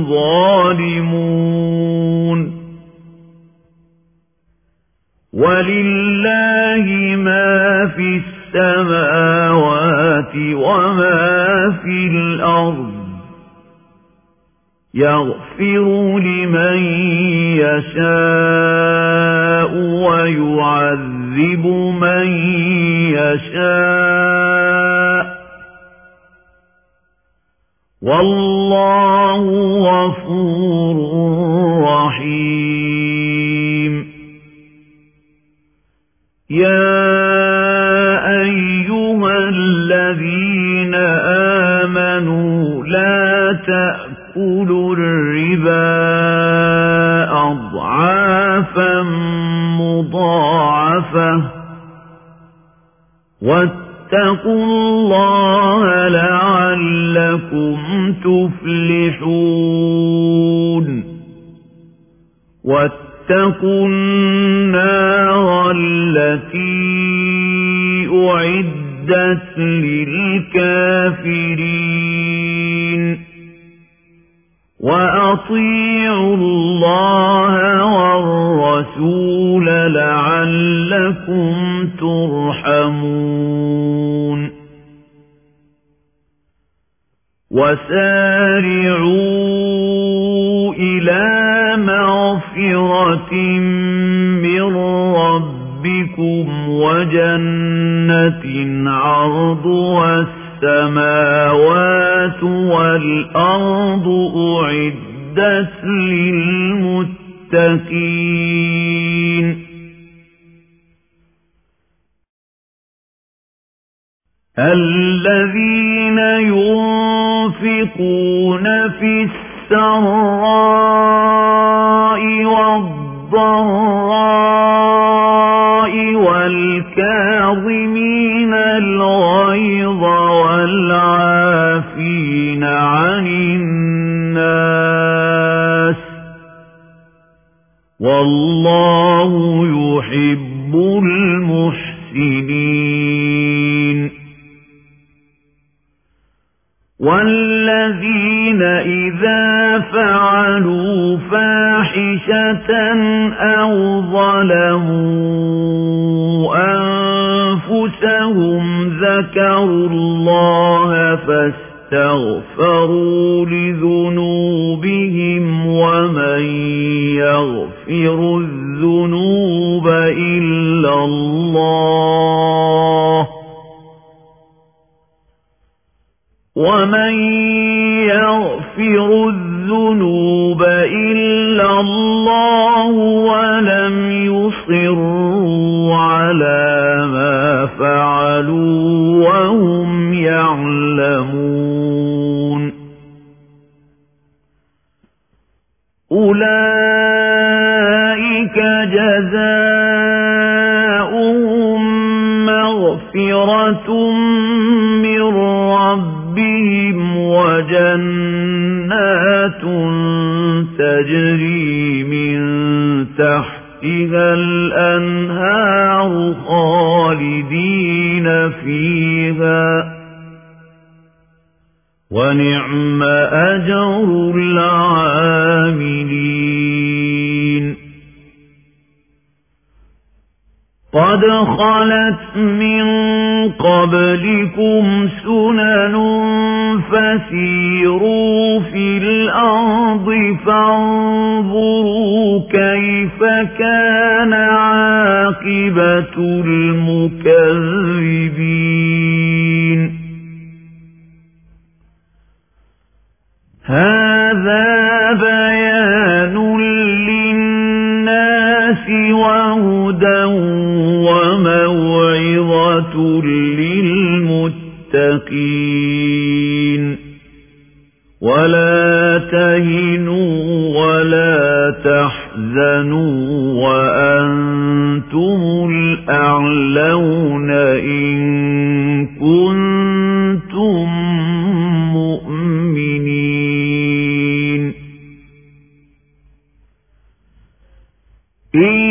ظالمون ولله ما في السماوات وما في الأرض يغفر لمن يشاء ويعذب من يشاء والله غفور رحيم يا أيها الذين آمنوا لا تأكلوا الربا أضعافا مضاعفة واتقوا الله لعلكم تفلحون واتقوا النار التي أعدت للكافرين وأطيعوا الله والرسول لعلكم ترحمون وسارعوا إلى مغفرة من ربكم وجنة عرضها السماوات والأرض أعدت للمتقين الذين ينفقون في السراء والضراء والكاظمين الغيظ والعافين عن الناس والله يحب المحسنين والذين إذا فعلوا فاحشة أو ظلموا أنفسهم ذكروا الله فاستغفروا لذنوبهم ومن يغفر الذنوب إلا الله ومن يغفر الذنوب إلا الله ولم يصروا على ما فعلوا وهم يعلمون أولئك جزاؤهم مغفرة من ربهم وجنات تجري من تحتها الأنهار خالدين فيها ونعم أجر العاملين قد خلت من قبلكم سنن فسيروا في الأرض فانظروا كيف كان عاقبة المكذبين هذا بيان للناس وهدى وموعظة للمتقين ولا تهنوا ولا تحزنوا وأنتم الأعلون إن كنتم مؤمنين إن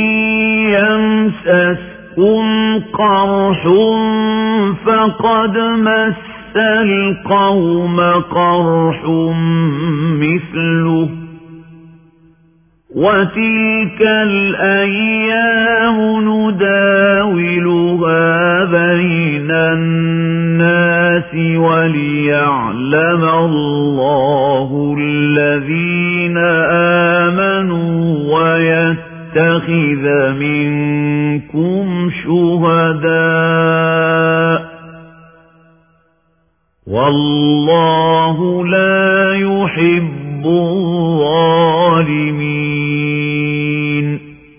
يمسسكم قرح فقد مس القوم قرح مثله وتلك الأيام نداولها بين الناس وليعلم الله الذين آمنوا ويتخذ منكم شهداء والله لا يحب الظالمين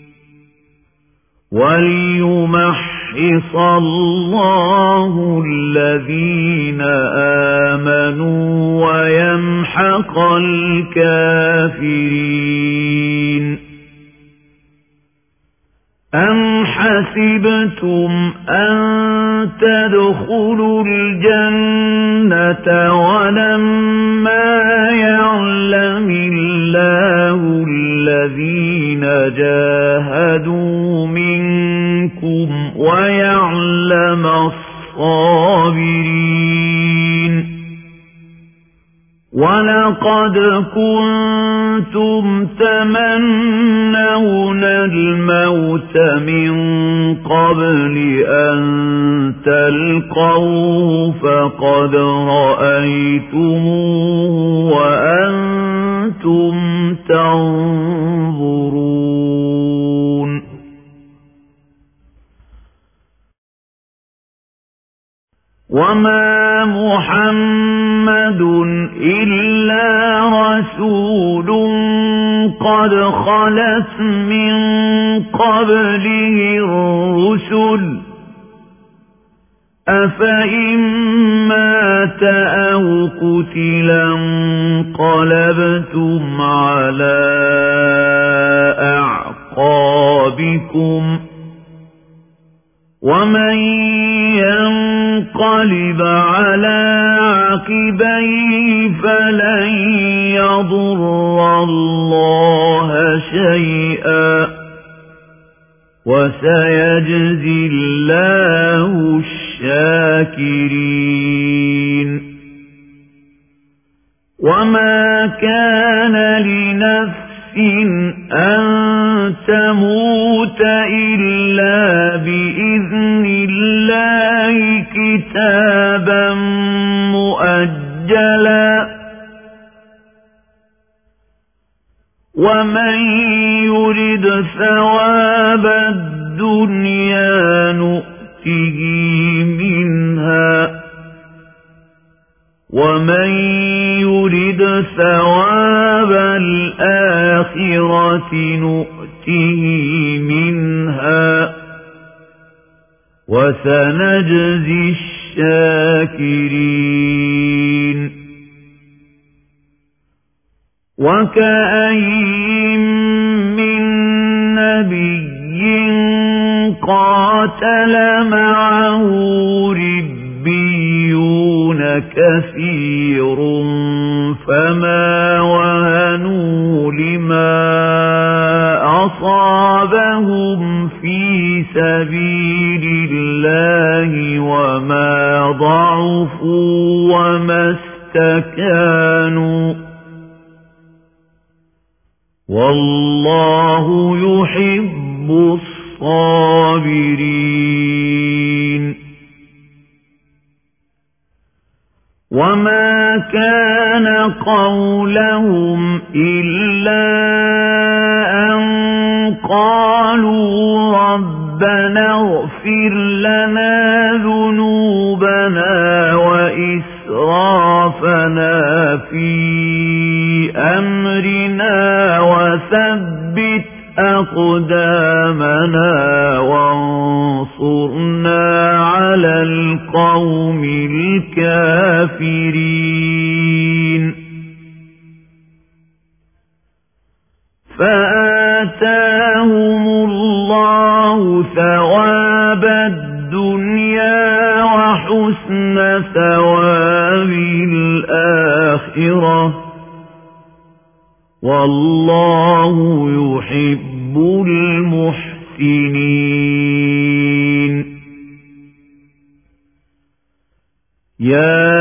وليمحص الله الذين آمنوا ويمحق الكافرين أم حسبتم أن تدخلوا الجنة ولما يعلم الله الذين جاهدوا منكم ويعلم الصابرين ولقد كنتم تمنون الموت من قبل أن تلقوه فقد رأيتموه وأنتم تنظرون وما محمد إلا رسول قد خلت من قبله الرسل أفإن مات أو قتلا انقلبتم على أعقابكم ومن ينقلب على عقبيه فلن يضر الله شيئا وسيجزي الله الشاكرين وما كان لنفس أن تموت إلا بإذن الله كتابا مؤجلا ومن يرد ثواب الدنيا نؤته منها ومن يرد ثواب الآخرة نؤته منها وسنجزي الشاكرين وكأين من نبي قاتل معه ربيون كثير فما وهنوا لما أصابهم في سبيل الله وما ضعفوا وما استكانوا والله يحب الصابرين وما كان قولهم إلا أن قالوا ربنا اغفر لنا ذنوبنا وإسرافنا في أمرنا وثبت أقدامنا وانصرنا على القوم الكافرين فآتاهم الله ثواب الدنيا وحسن ثواب الآخرة والله يحب المحسنين يا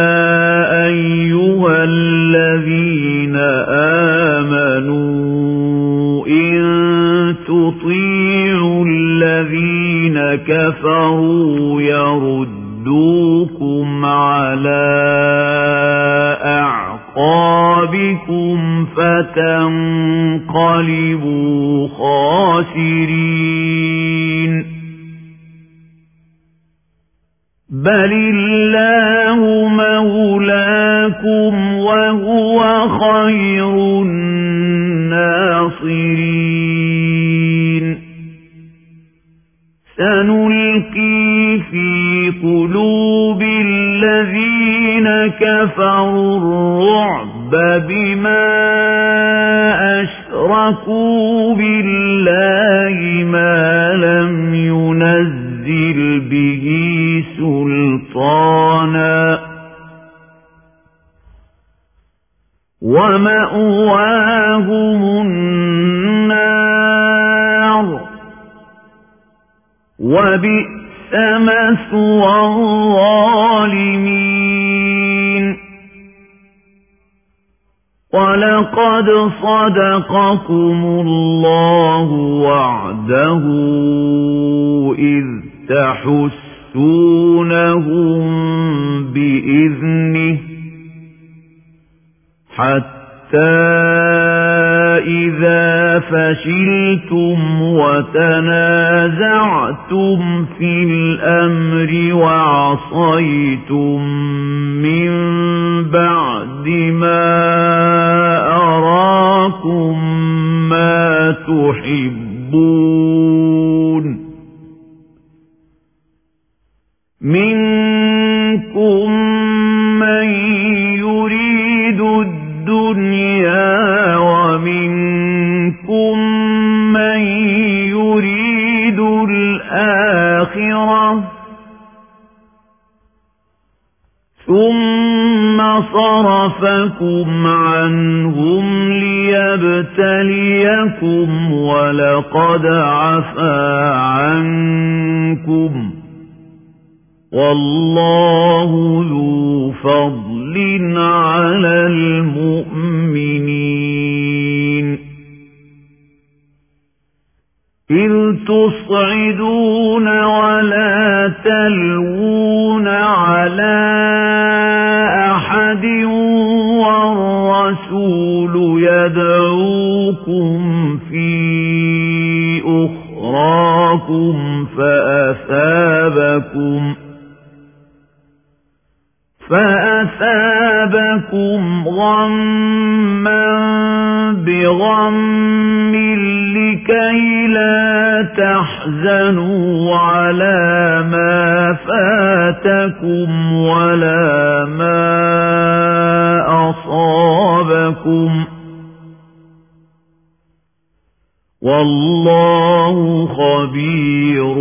أيها الذين آمنوا إن تطيعوا الذين كفروا يردوكم على أعقابكم فتنقلبوا خاسرين بل الله مولاكم وهو خير الناصرين سنلقي في قلوب الذين كفروا الرعب بما أشركوا بالله ما لم ينزل به سلطانا ومأواهم النار وبئس مثوى الظالمين ولقد صدقكم الله وعده إذ تحسونهم بإذنه حتى إذا فشلتم وتنازعتم في الأمر وعصيتم من بعد ما أراكم ما تحبون منكم من يريد الدنيا ومنكم من يريد الآخرة ثم صرفكم عنهم ليبتليكم ولقد عفا عنكم والله ذو فضل على المؤمنين إذ تصعدون ولا تلوون على أحد والرسول يدعوكم في أخراكم فأثابكم فأثابكم غما بغم لكي لا تحزنوا على ما فاتكم ولا ما أصابكم والله خبير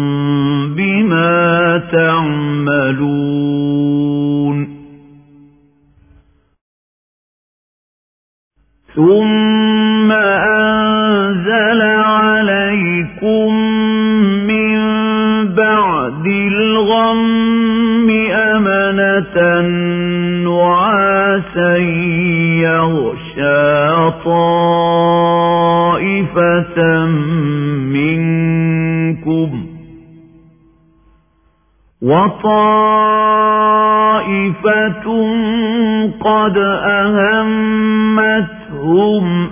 بما تعملون ثم أنزل عليكم من بعد الغم أمنة نعاسا يغشى طائفة منكم وطائفة قد أهمتهم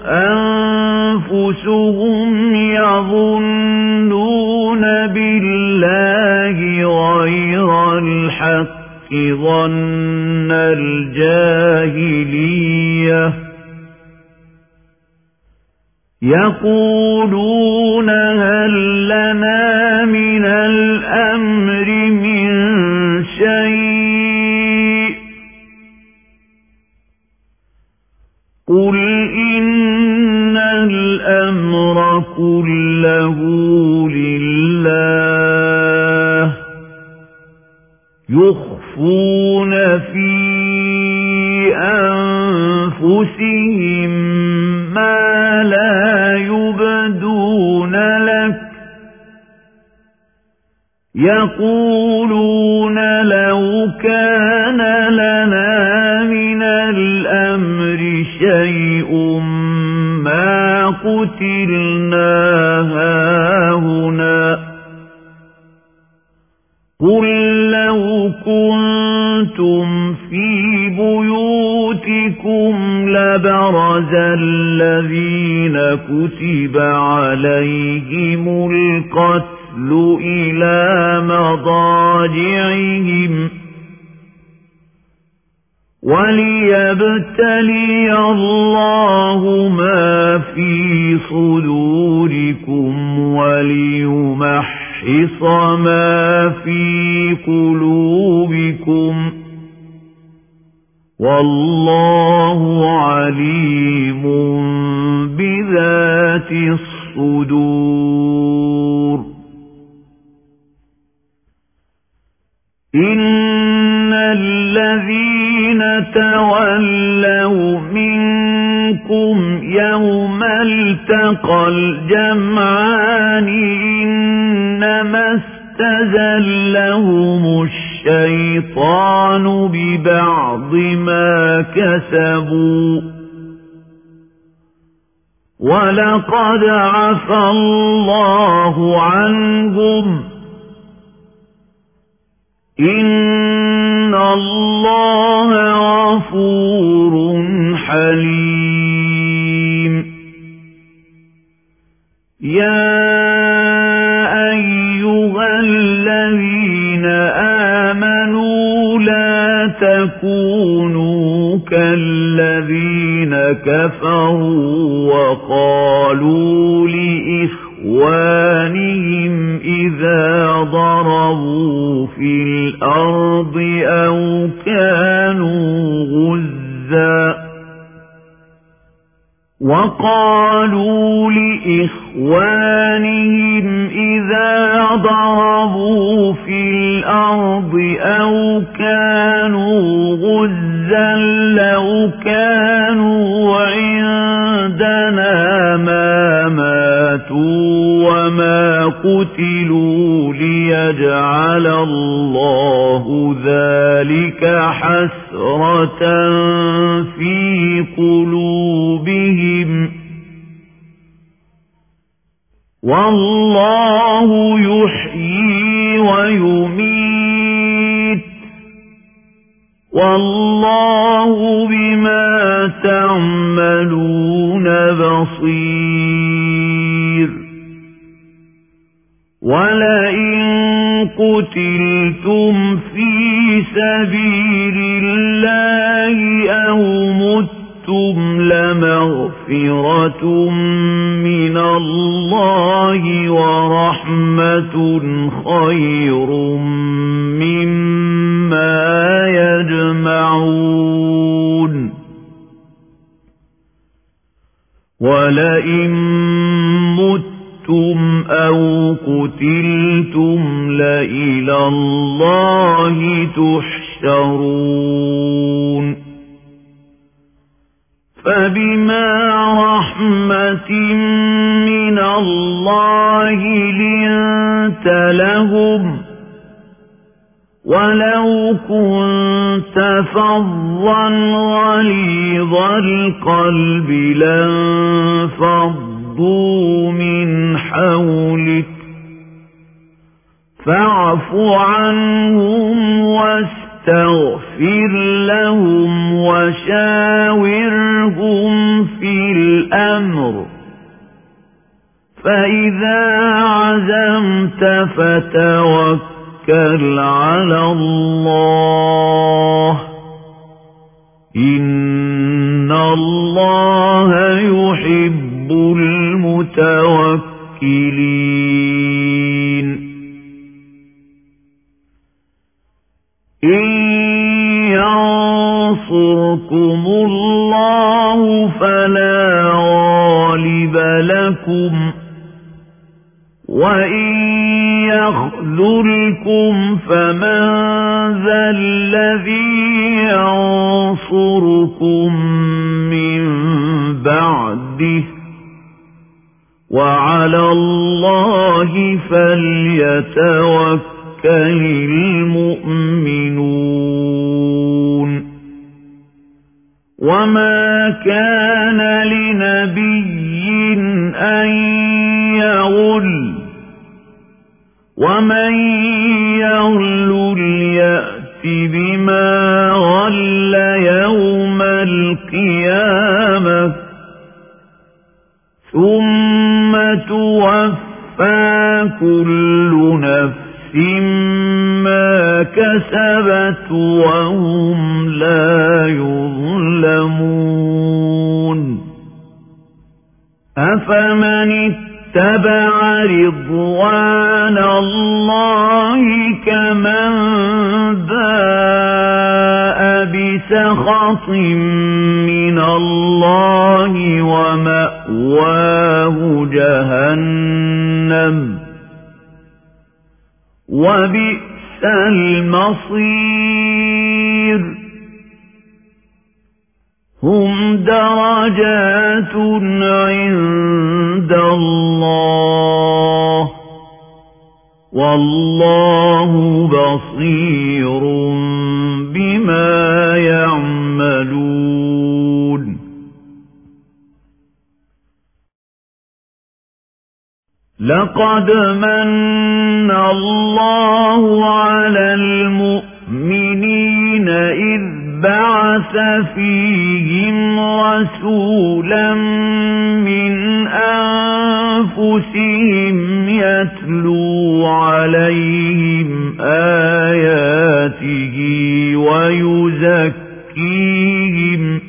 أنفسهم يظنون بالله غير الحق ظن الجاهلية يقولون هل لنا من الأمر من شيء قل إن الأمر كله لله يخفون في أنفسهم ما لا يبدون لك يقولون لو كان لنا من الأمر شيء ما قتلنا هاهنا قل لو كنتم في بيوتكم لبرز الذين كتب عليهم القتل إلى مضاجعهم وليبتلي الله ما في صدوركم وليمحص ما في قلوبكم والله عليم بذات الصدور إن الذين تولوا منكم يوم التقى الجمعان إنما استزلهم الشيطان ببعض ما كسبوا ولقد عفى الله عنهم إن الله غفور حليم يا أيها الذين آمنوا لا تكونوا كالذين كفروا وقالوا لإخوانهم إذا ضربوا في الأرض أو كانوا غزاً وقالوا لإخوانهم إذا ضربوا في الأرض أو كانوا غزاً لو كانوا عندنا ما ماتوا وما قتلوا ليجعل الله ذلك حسرة في قلوبهم والله يحيي ويميت والله بما تعملون بصير ولئن قتلتم في سبيل الله أو متم لمغفرة من الله ورحمة خير مما يجمعون ولئن متم أو قتلتم لإلى الله تحشرون فبما رحمة من الله لنت لهم ولو كنت فظا غليظ القلب لانفضوا من حولك فاعف عنهم واستغفر لهم وشاورهم في الأمر فإذا عزمت فتوكل على الله إن الله يحب المتوكلين إن ينصركم الله فلا غالب لكم وإن يخذلكم فمن ذا الذي ينصركم من بعده وعلى الله فليتوكل المؤمنون وما كان لنبي أن يغل ومن يغل يأت بما غل يوم القيامة ثم توفى كل نفس ما كسبت وهم لا يظلمون أفمن اتبع رضوان الله كمن باء بسخط من الله ومأواه جهنم وبئس المصير هم درجات عند الله والله بصير بما يعملون لقد من الله على المؤمنين إذ بعث فيهم رسولا من أنفسهم يتلو عليهم آياته ويزكيهم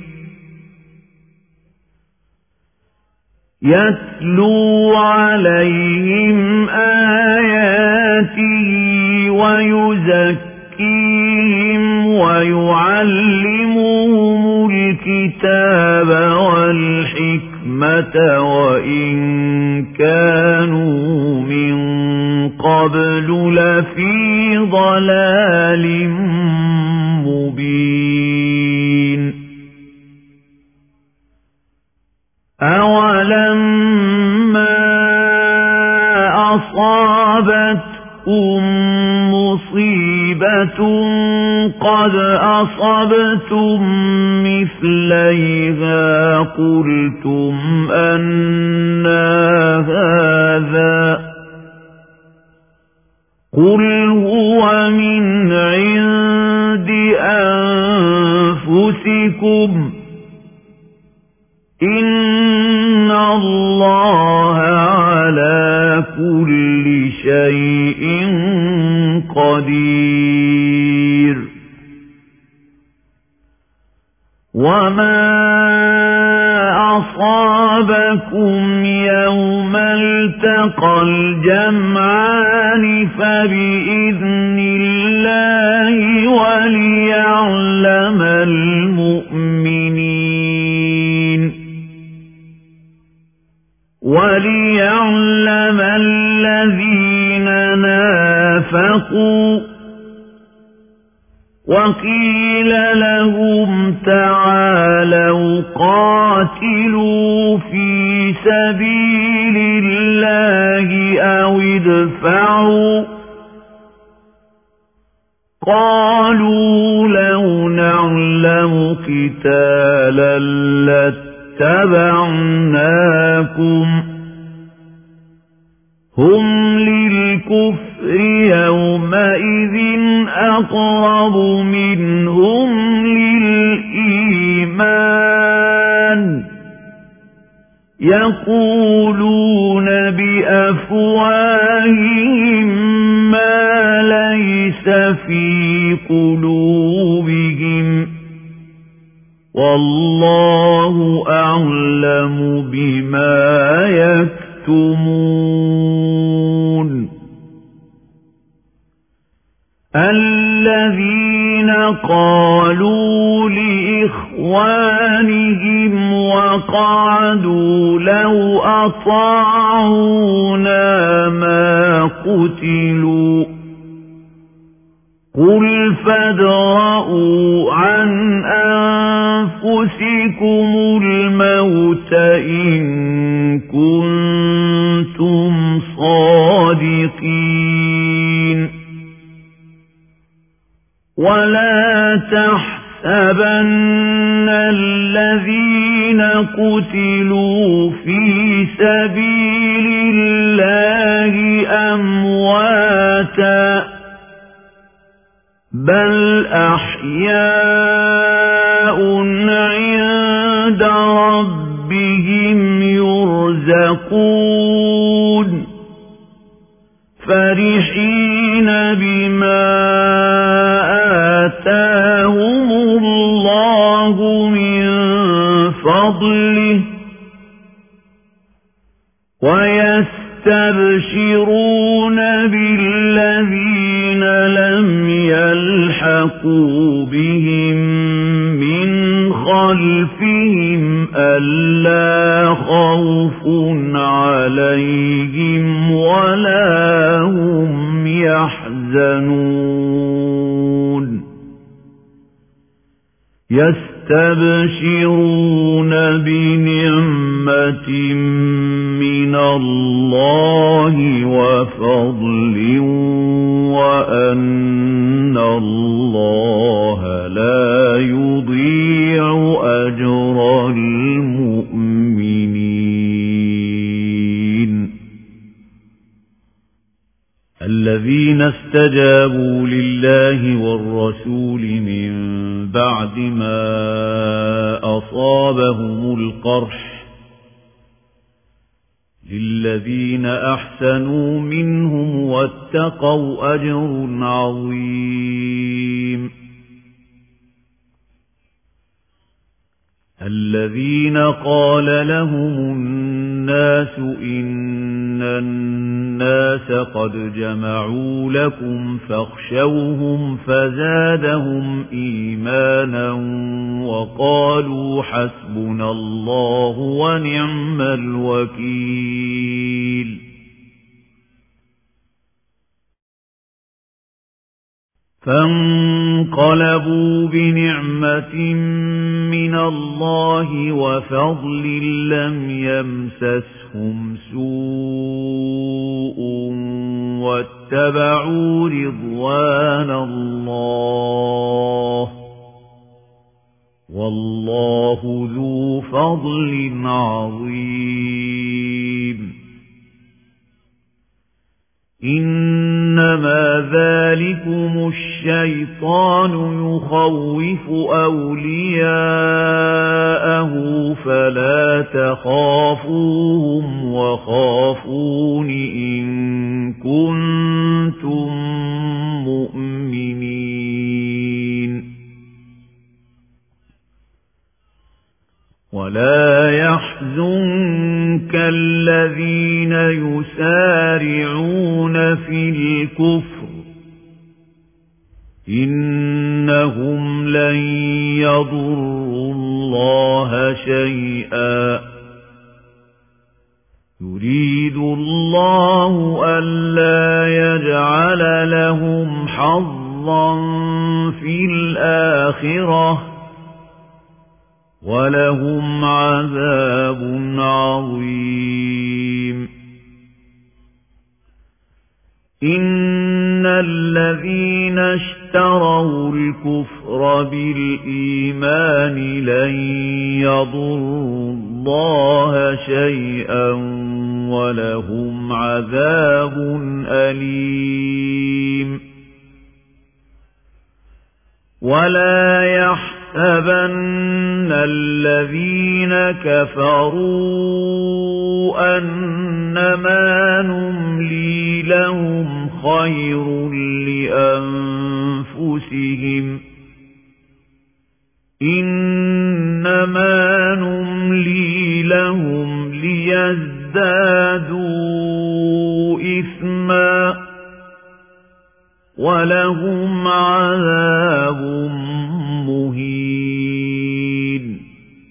يتلو عليهم آياته ويزكيهم ويعلمهم الكتاب والحكمة وإن كانوا من قبل لفي ضلال مبين أولما أصابتكم مصيبة قد أصبتم مثليها قلتم أنى هذا قل هو من عند أنفسكم إن الله على كل شيء قدير وما أصابكم يوم التقى الجمعان فبإذن الله وليعلم المؤمنين وليعلم الذين نافقوا وقيل لهم تعالوا قاتلوا في سبيل الله أو ادفعوا قالوا لو نعلم قتالا لاتبعناكم هم للكفر الكفر يومئذ أقرب منهم للإيمان يقولون بأفواههم ما ليس في قلوبهم والله أعلم بما يكتمون الذين قالوا لإخوانهم وقعدوا لو أطاعونا ما قتلوا قل فادرءوا عن أنفسكم الموت إن كنتم صادقين ولا تحسبن الذين قتلوا في سبيل الله أمواتا بل أحياء عند ربهم يرزقون فرحين بما آتاهم الله من فضله ويستبشرون بالذين لم يلحقوا بهم من خلفهم ألا خوف عليهم ولا هم يحزنون يستبشرون بنعمة من الله وفضل وأن الله لا يضيع أجر المؤمنين الذين استجابوا لله والرسول من بعد ما أصابهم القرح للذين أحسنوا منهم واتقوا أجر عظيم الذين قال لهم الناس إن الناس قد جمعوا لكم فاخشوهم فزادهم إيمانا وقالوا حسبنا الله ونعم الوكيل فانقلبوا بنعمة من الله وفضل لم يمسسهم سوء واتبعوا رضوان الله والله ذو فضل عظيم إنما ذلكم الشيطان يخوف أولياءه فلا تخافوهم وخافون إن كنتم مؤمنين ولا يحزنك الذين يسارعون في الكفر إنهم لن يضروا الله شيئا يريد الله ألا يجعل لهم حظا في الآخرة ولهم عذاب عظيم إن الذين اشتروا الكفر الكفر بالإيمان لن يضروا الله شيئا ولهم عذاب أليم ولا يحسبن الذين كفروا أنما نملي لهم خير لأنفسهم إنما نملي لهم ليزدادوا إثما ولهم عذاب مهين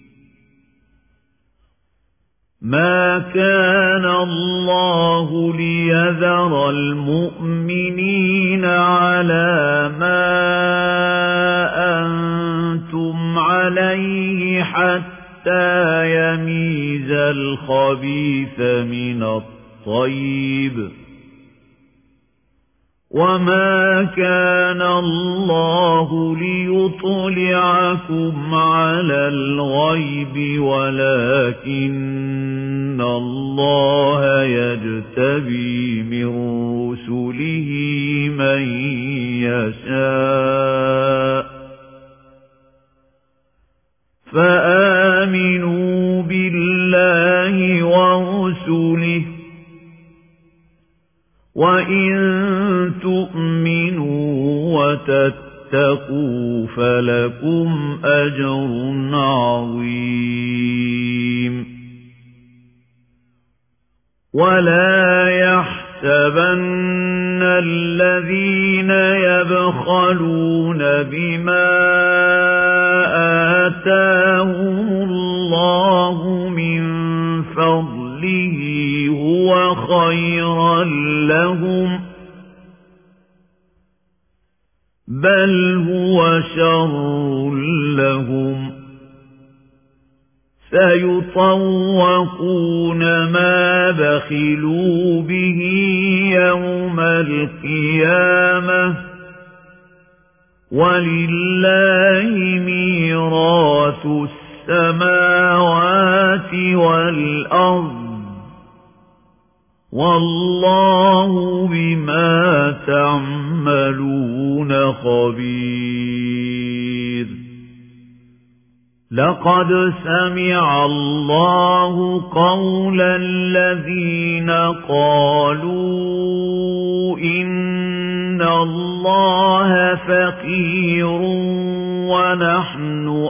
ما كان الله ليذر المؤمنين على ما أنتم عليه حتى يميز الخبيث من الطيب وما كان الله ليطلعكم على الغيب ولكن الله يجتبي من رسله من يشاء فآمنوا بالله ورسله وإن تؤمنوا وتتقوا فلكم أجر عظيم ولا يحسبن الذين يبخلون بما آتاهم الله من فضله هو خيرا لهم بل هو شر لهم سيطوقون ما بخلوا به يوم القيامة ولله ميراث السماوات والأرض والله بما تعملون خبير لقد سمع الله قول الذين قالوا إن الله فقير ونحن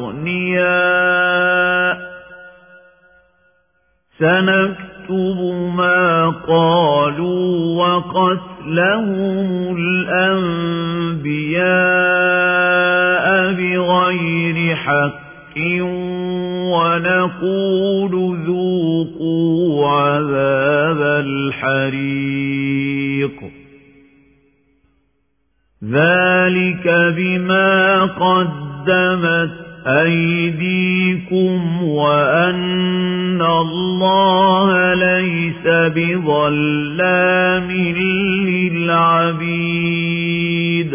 أغنياء سنكتب ما قالوا وقتلهم الأنبياء بغير حق ونقول ذوقوا عذاب الحريق ذلك بما قدمت أيديكم وأن الله ليس بظلام للعبيد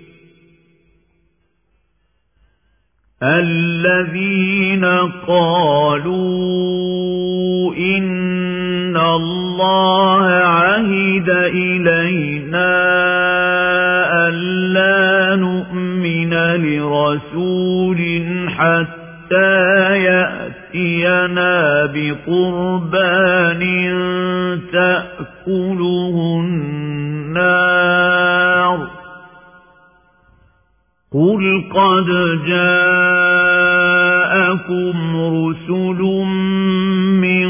الذين قالوا إن الله عهد إلينا ألا نؤمن لرسول حتى يأتينا بقربان تأكله النار قل قد جاءكم رسل من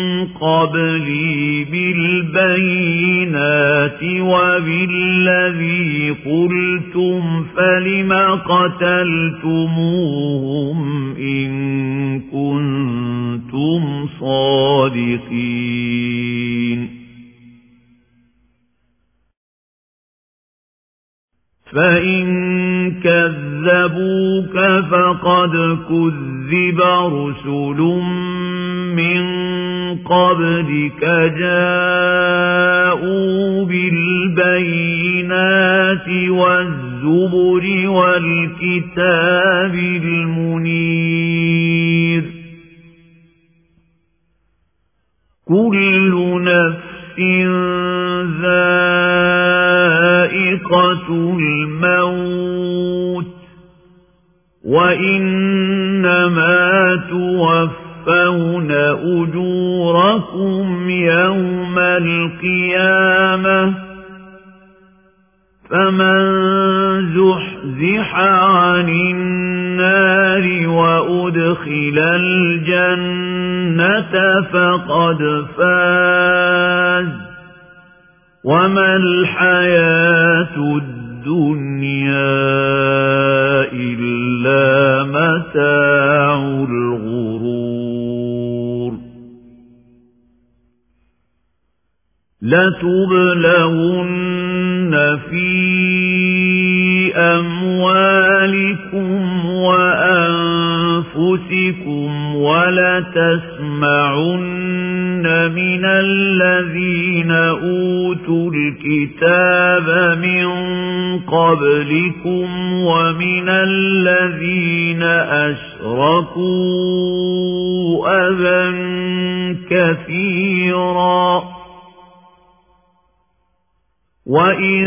قبلي بالبينات وبالذي قلتم فلم قتلتموهم إن كنتم صادقين فإن كذبوك فقد كذب رسل من قبلك جاءوا بالبينات والزبر والزبر والكتاب المنير كل نفس ذائقة الموت وإنما توفون أجوركم يوم القيامة فمن زحزح عن النار وأدخل الجنة فقد فاز وما الحياة الدنيا إلا متاع الغرور لتبلغن في أموالكم وأنفسكم ولتسمعن من الذين أوتوا الكتاب من قبلكم ومن الذين أشركوا أذى كثيرا وإن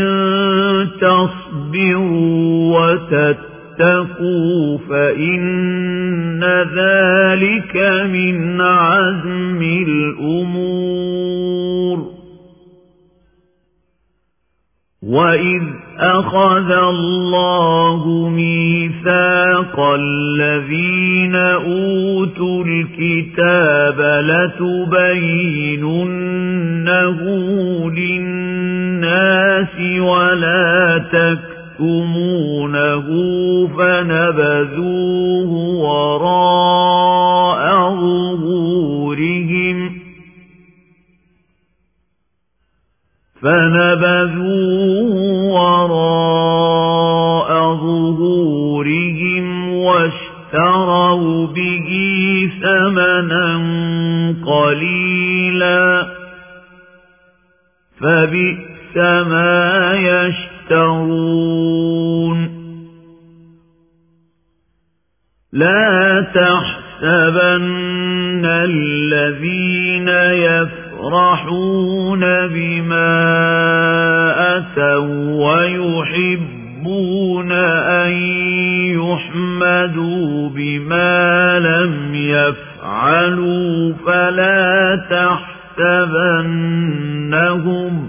تصبروا وتتقوا فإن ذلك من عزم الأمور وإذ أخذ الله ميثاق الذين أوتوا الكتاب لتبيننه للناس ولا تكتمونه فنبذوه وراء ظهورهم فنبذوه وراء ظهورهم واشتروا به ثمنا قليلا فبئس ما يشترون لا تحسبن الذين يفعلون يفرحون بما أتوا ويحبون أن يحمدوا بما لم يفعلوا فلا تحسبنهم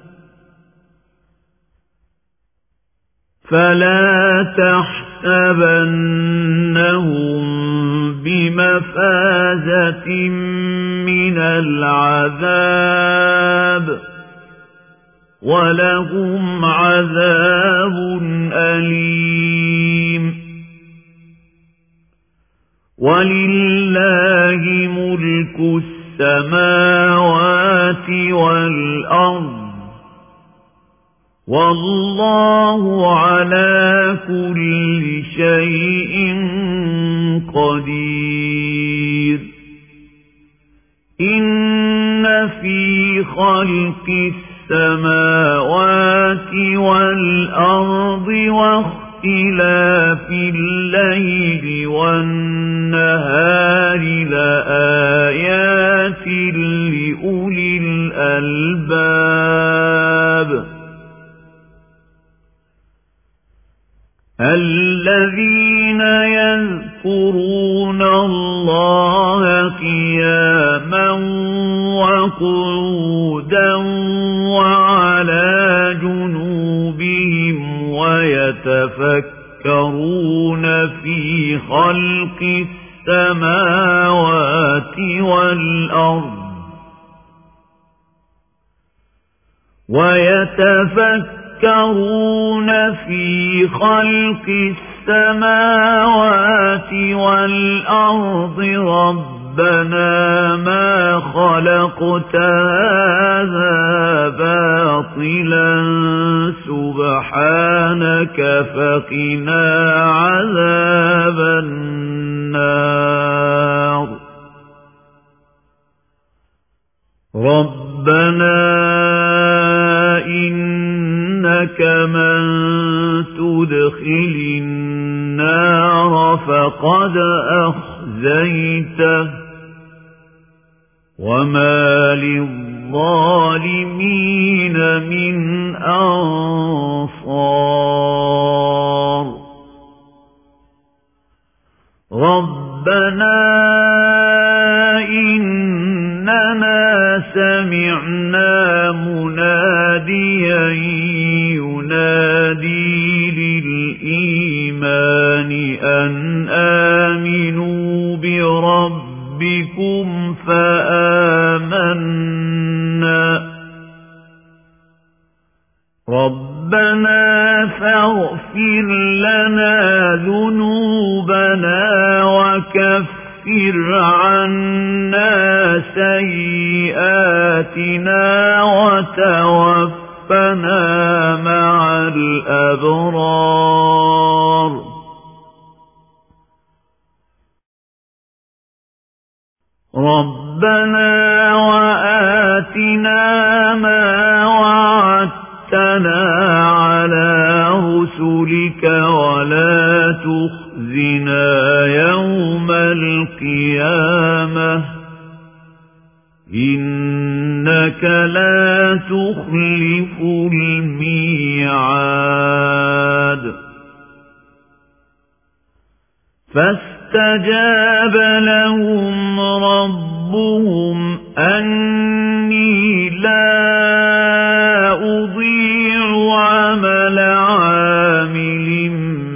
فلا تحسبنهم بمفازة من العذاب ولهم عذاب أليم ولله ملك السماوات والأرض والله على كل شيء قدير إن في خلق السماوات والأرض واختلاف الليل والنهار لآيات لأولي الألباب الذين يذكرون الله قياما وقعودا وعلى جنوبهم ويتفكرون في خلق السماوات والأرض ويتفكرون يتفكرون في خلق السماوات والأرض ربنا ما خلقت هذا باطلا سبحانك فقنا عذاب النار ربنا إنك من أخزيته وما للظالمين من أنصار ربنا إننا سمعنا مناديا ينادي للإيمان أن آمنوا بربكم فآمنا ربنا فاغفر لنا ذنوبنا وكفر عنا سيئاتنا وتوفنا مع الأبرار ربنا وآتنا ما وعدتنا على رسلك ولا تخزنا يوم القيامة إنك لا تخلف الميعاد فاستجاب لهم ربهم أني لا أضيع عمل عامل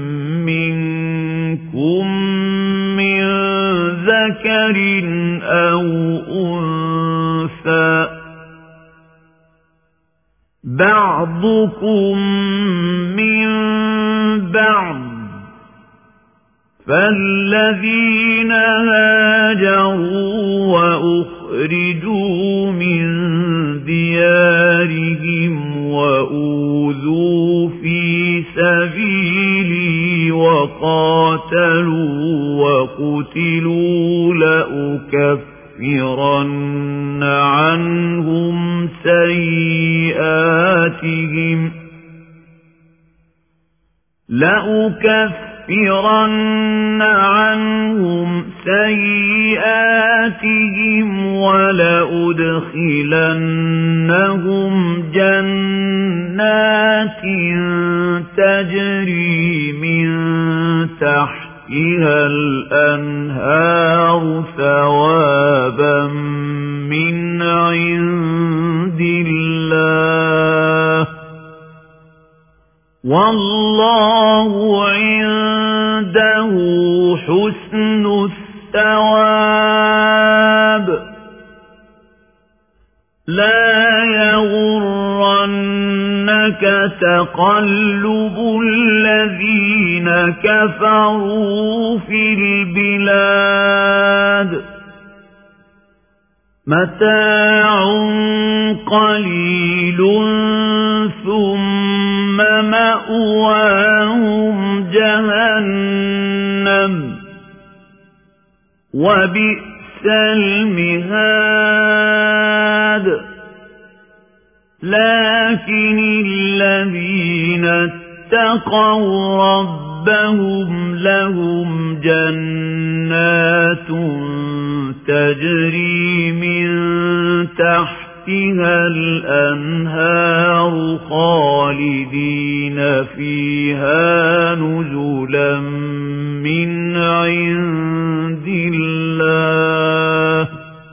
منكم من ذكر أو أنثى بعضكم من بعض فالذين هاجروا وأخرجوا من ديارهم وأوذوا في سبيلي وقاتلوا وقتلوا لأكفرن عنهم سيئاتهم لأكفرن لأكفرن عنهم سيئاتهم ولأدخلنهم جنات تجري من تحتها الأنهار ثوابا من عند الله والله عنده حسن الثواب لا يغرنك تقلب الذين كفروا في البلاد متاع قليل ثم مأواهم جهنم وبئس المهاد لكن الذين اتقوا ربهم لهم جنات تجري من تحتها الأنهار خالدين فيها نزلا من عند الله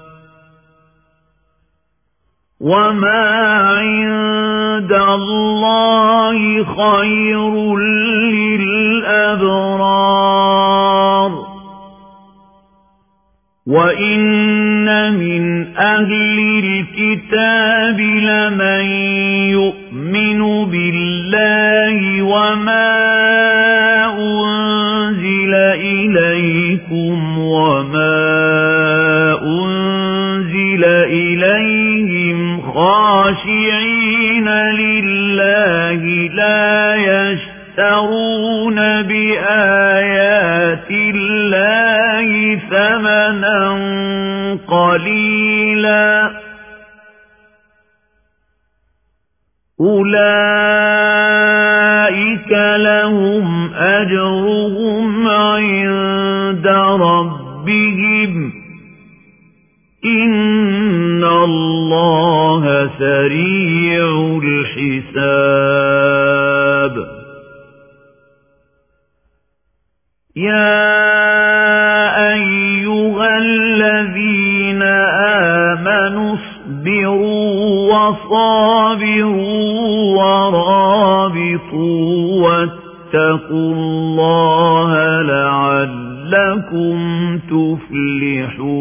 وما عند الله خير للأبرار وإن من أهل الكتاب لمن يؤمن بالله وما أنزل إليكم وما أنزل إليهم خاشعين لله لا يشترون بآيات الله ثمنا قليلا أولئك لهم أجرهم عند ربهم ربهم إن الله سريع الحساب يا أيها الذين آمنوا اصبروا وصابروا ورابطوا واتقوا الله لعلكم تفلحون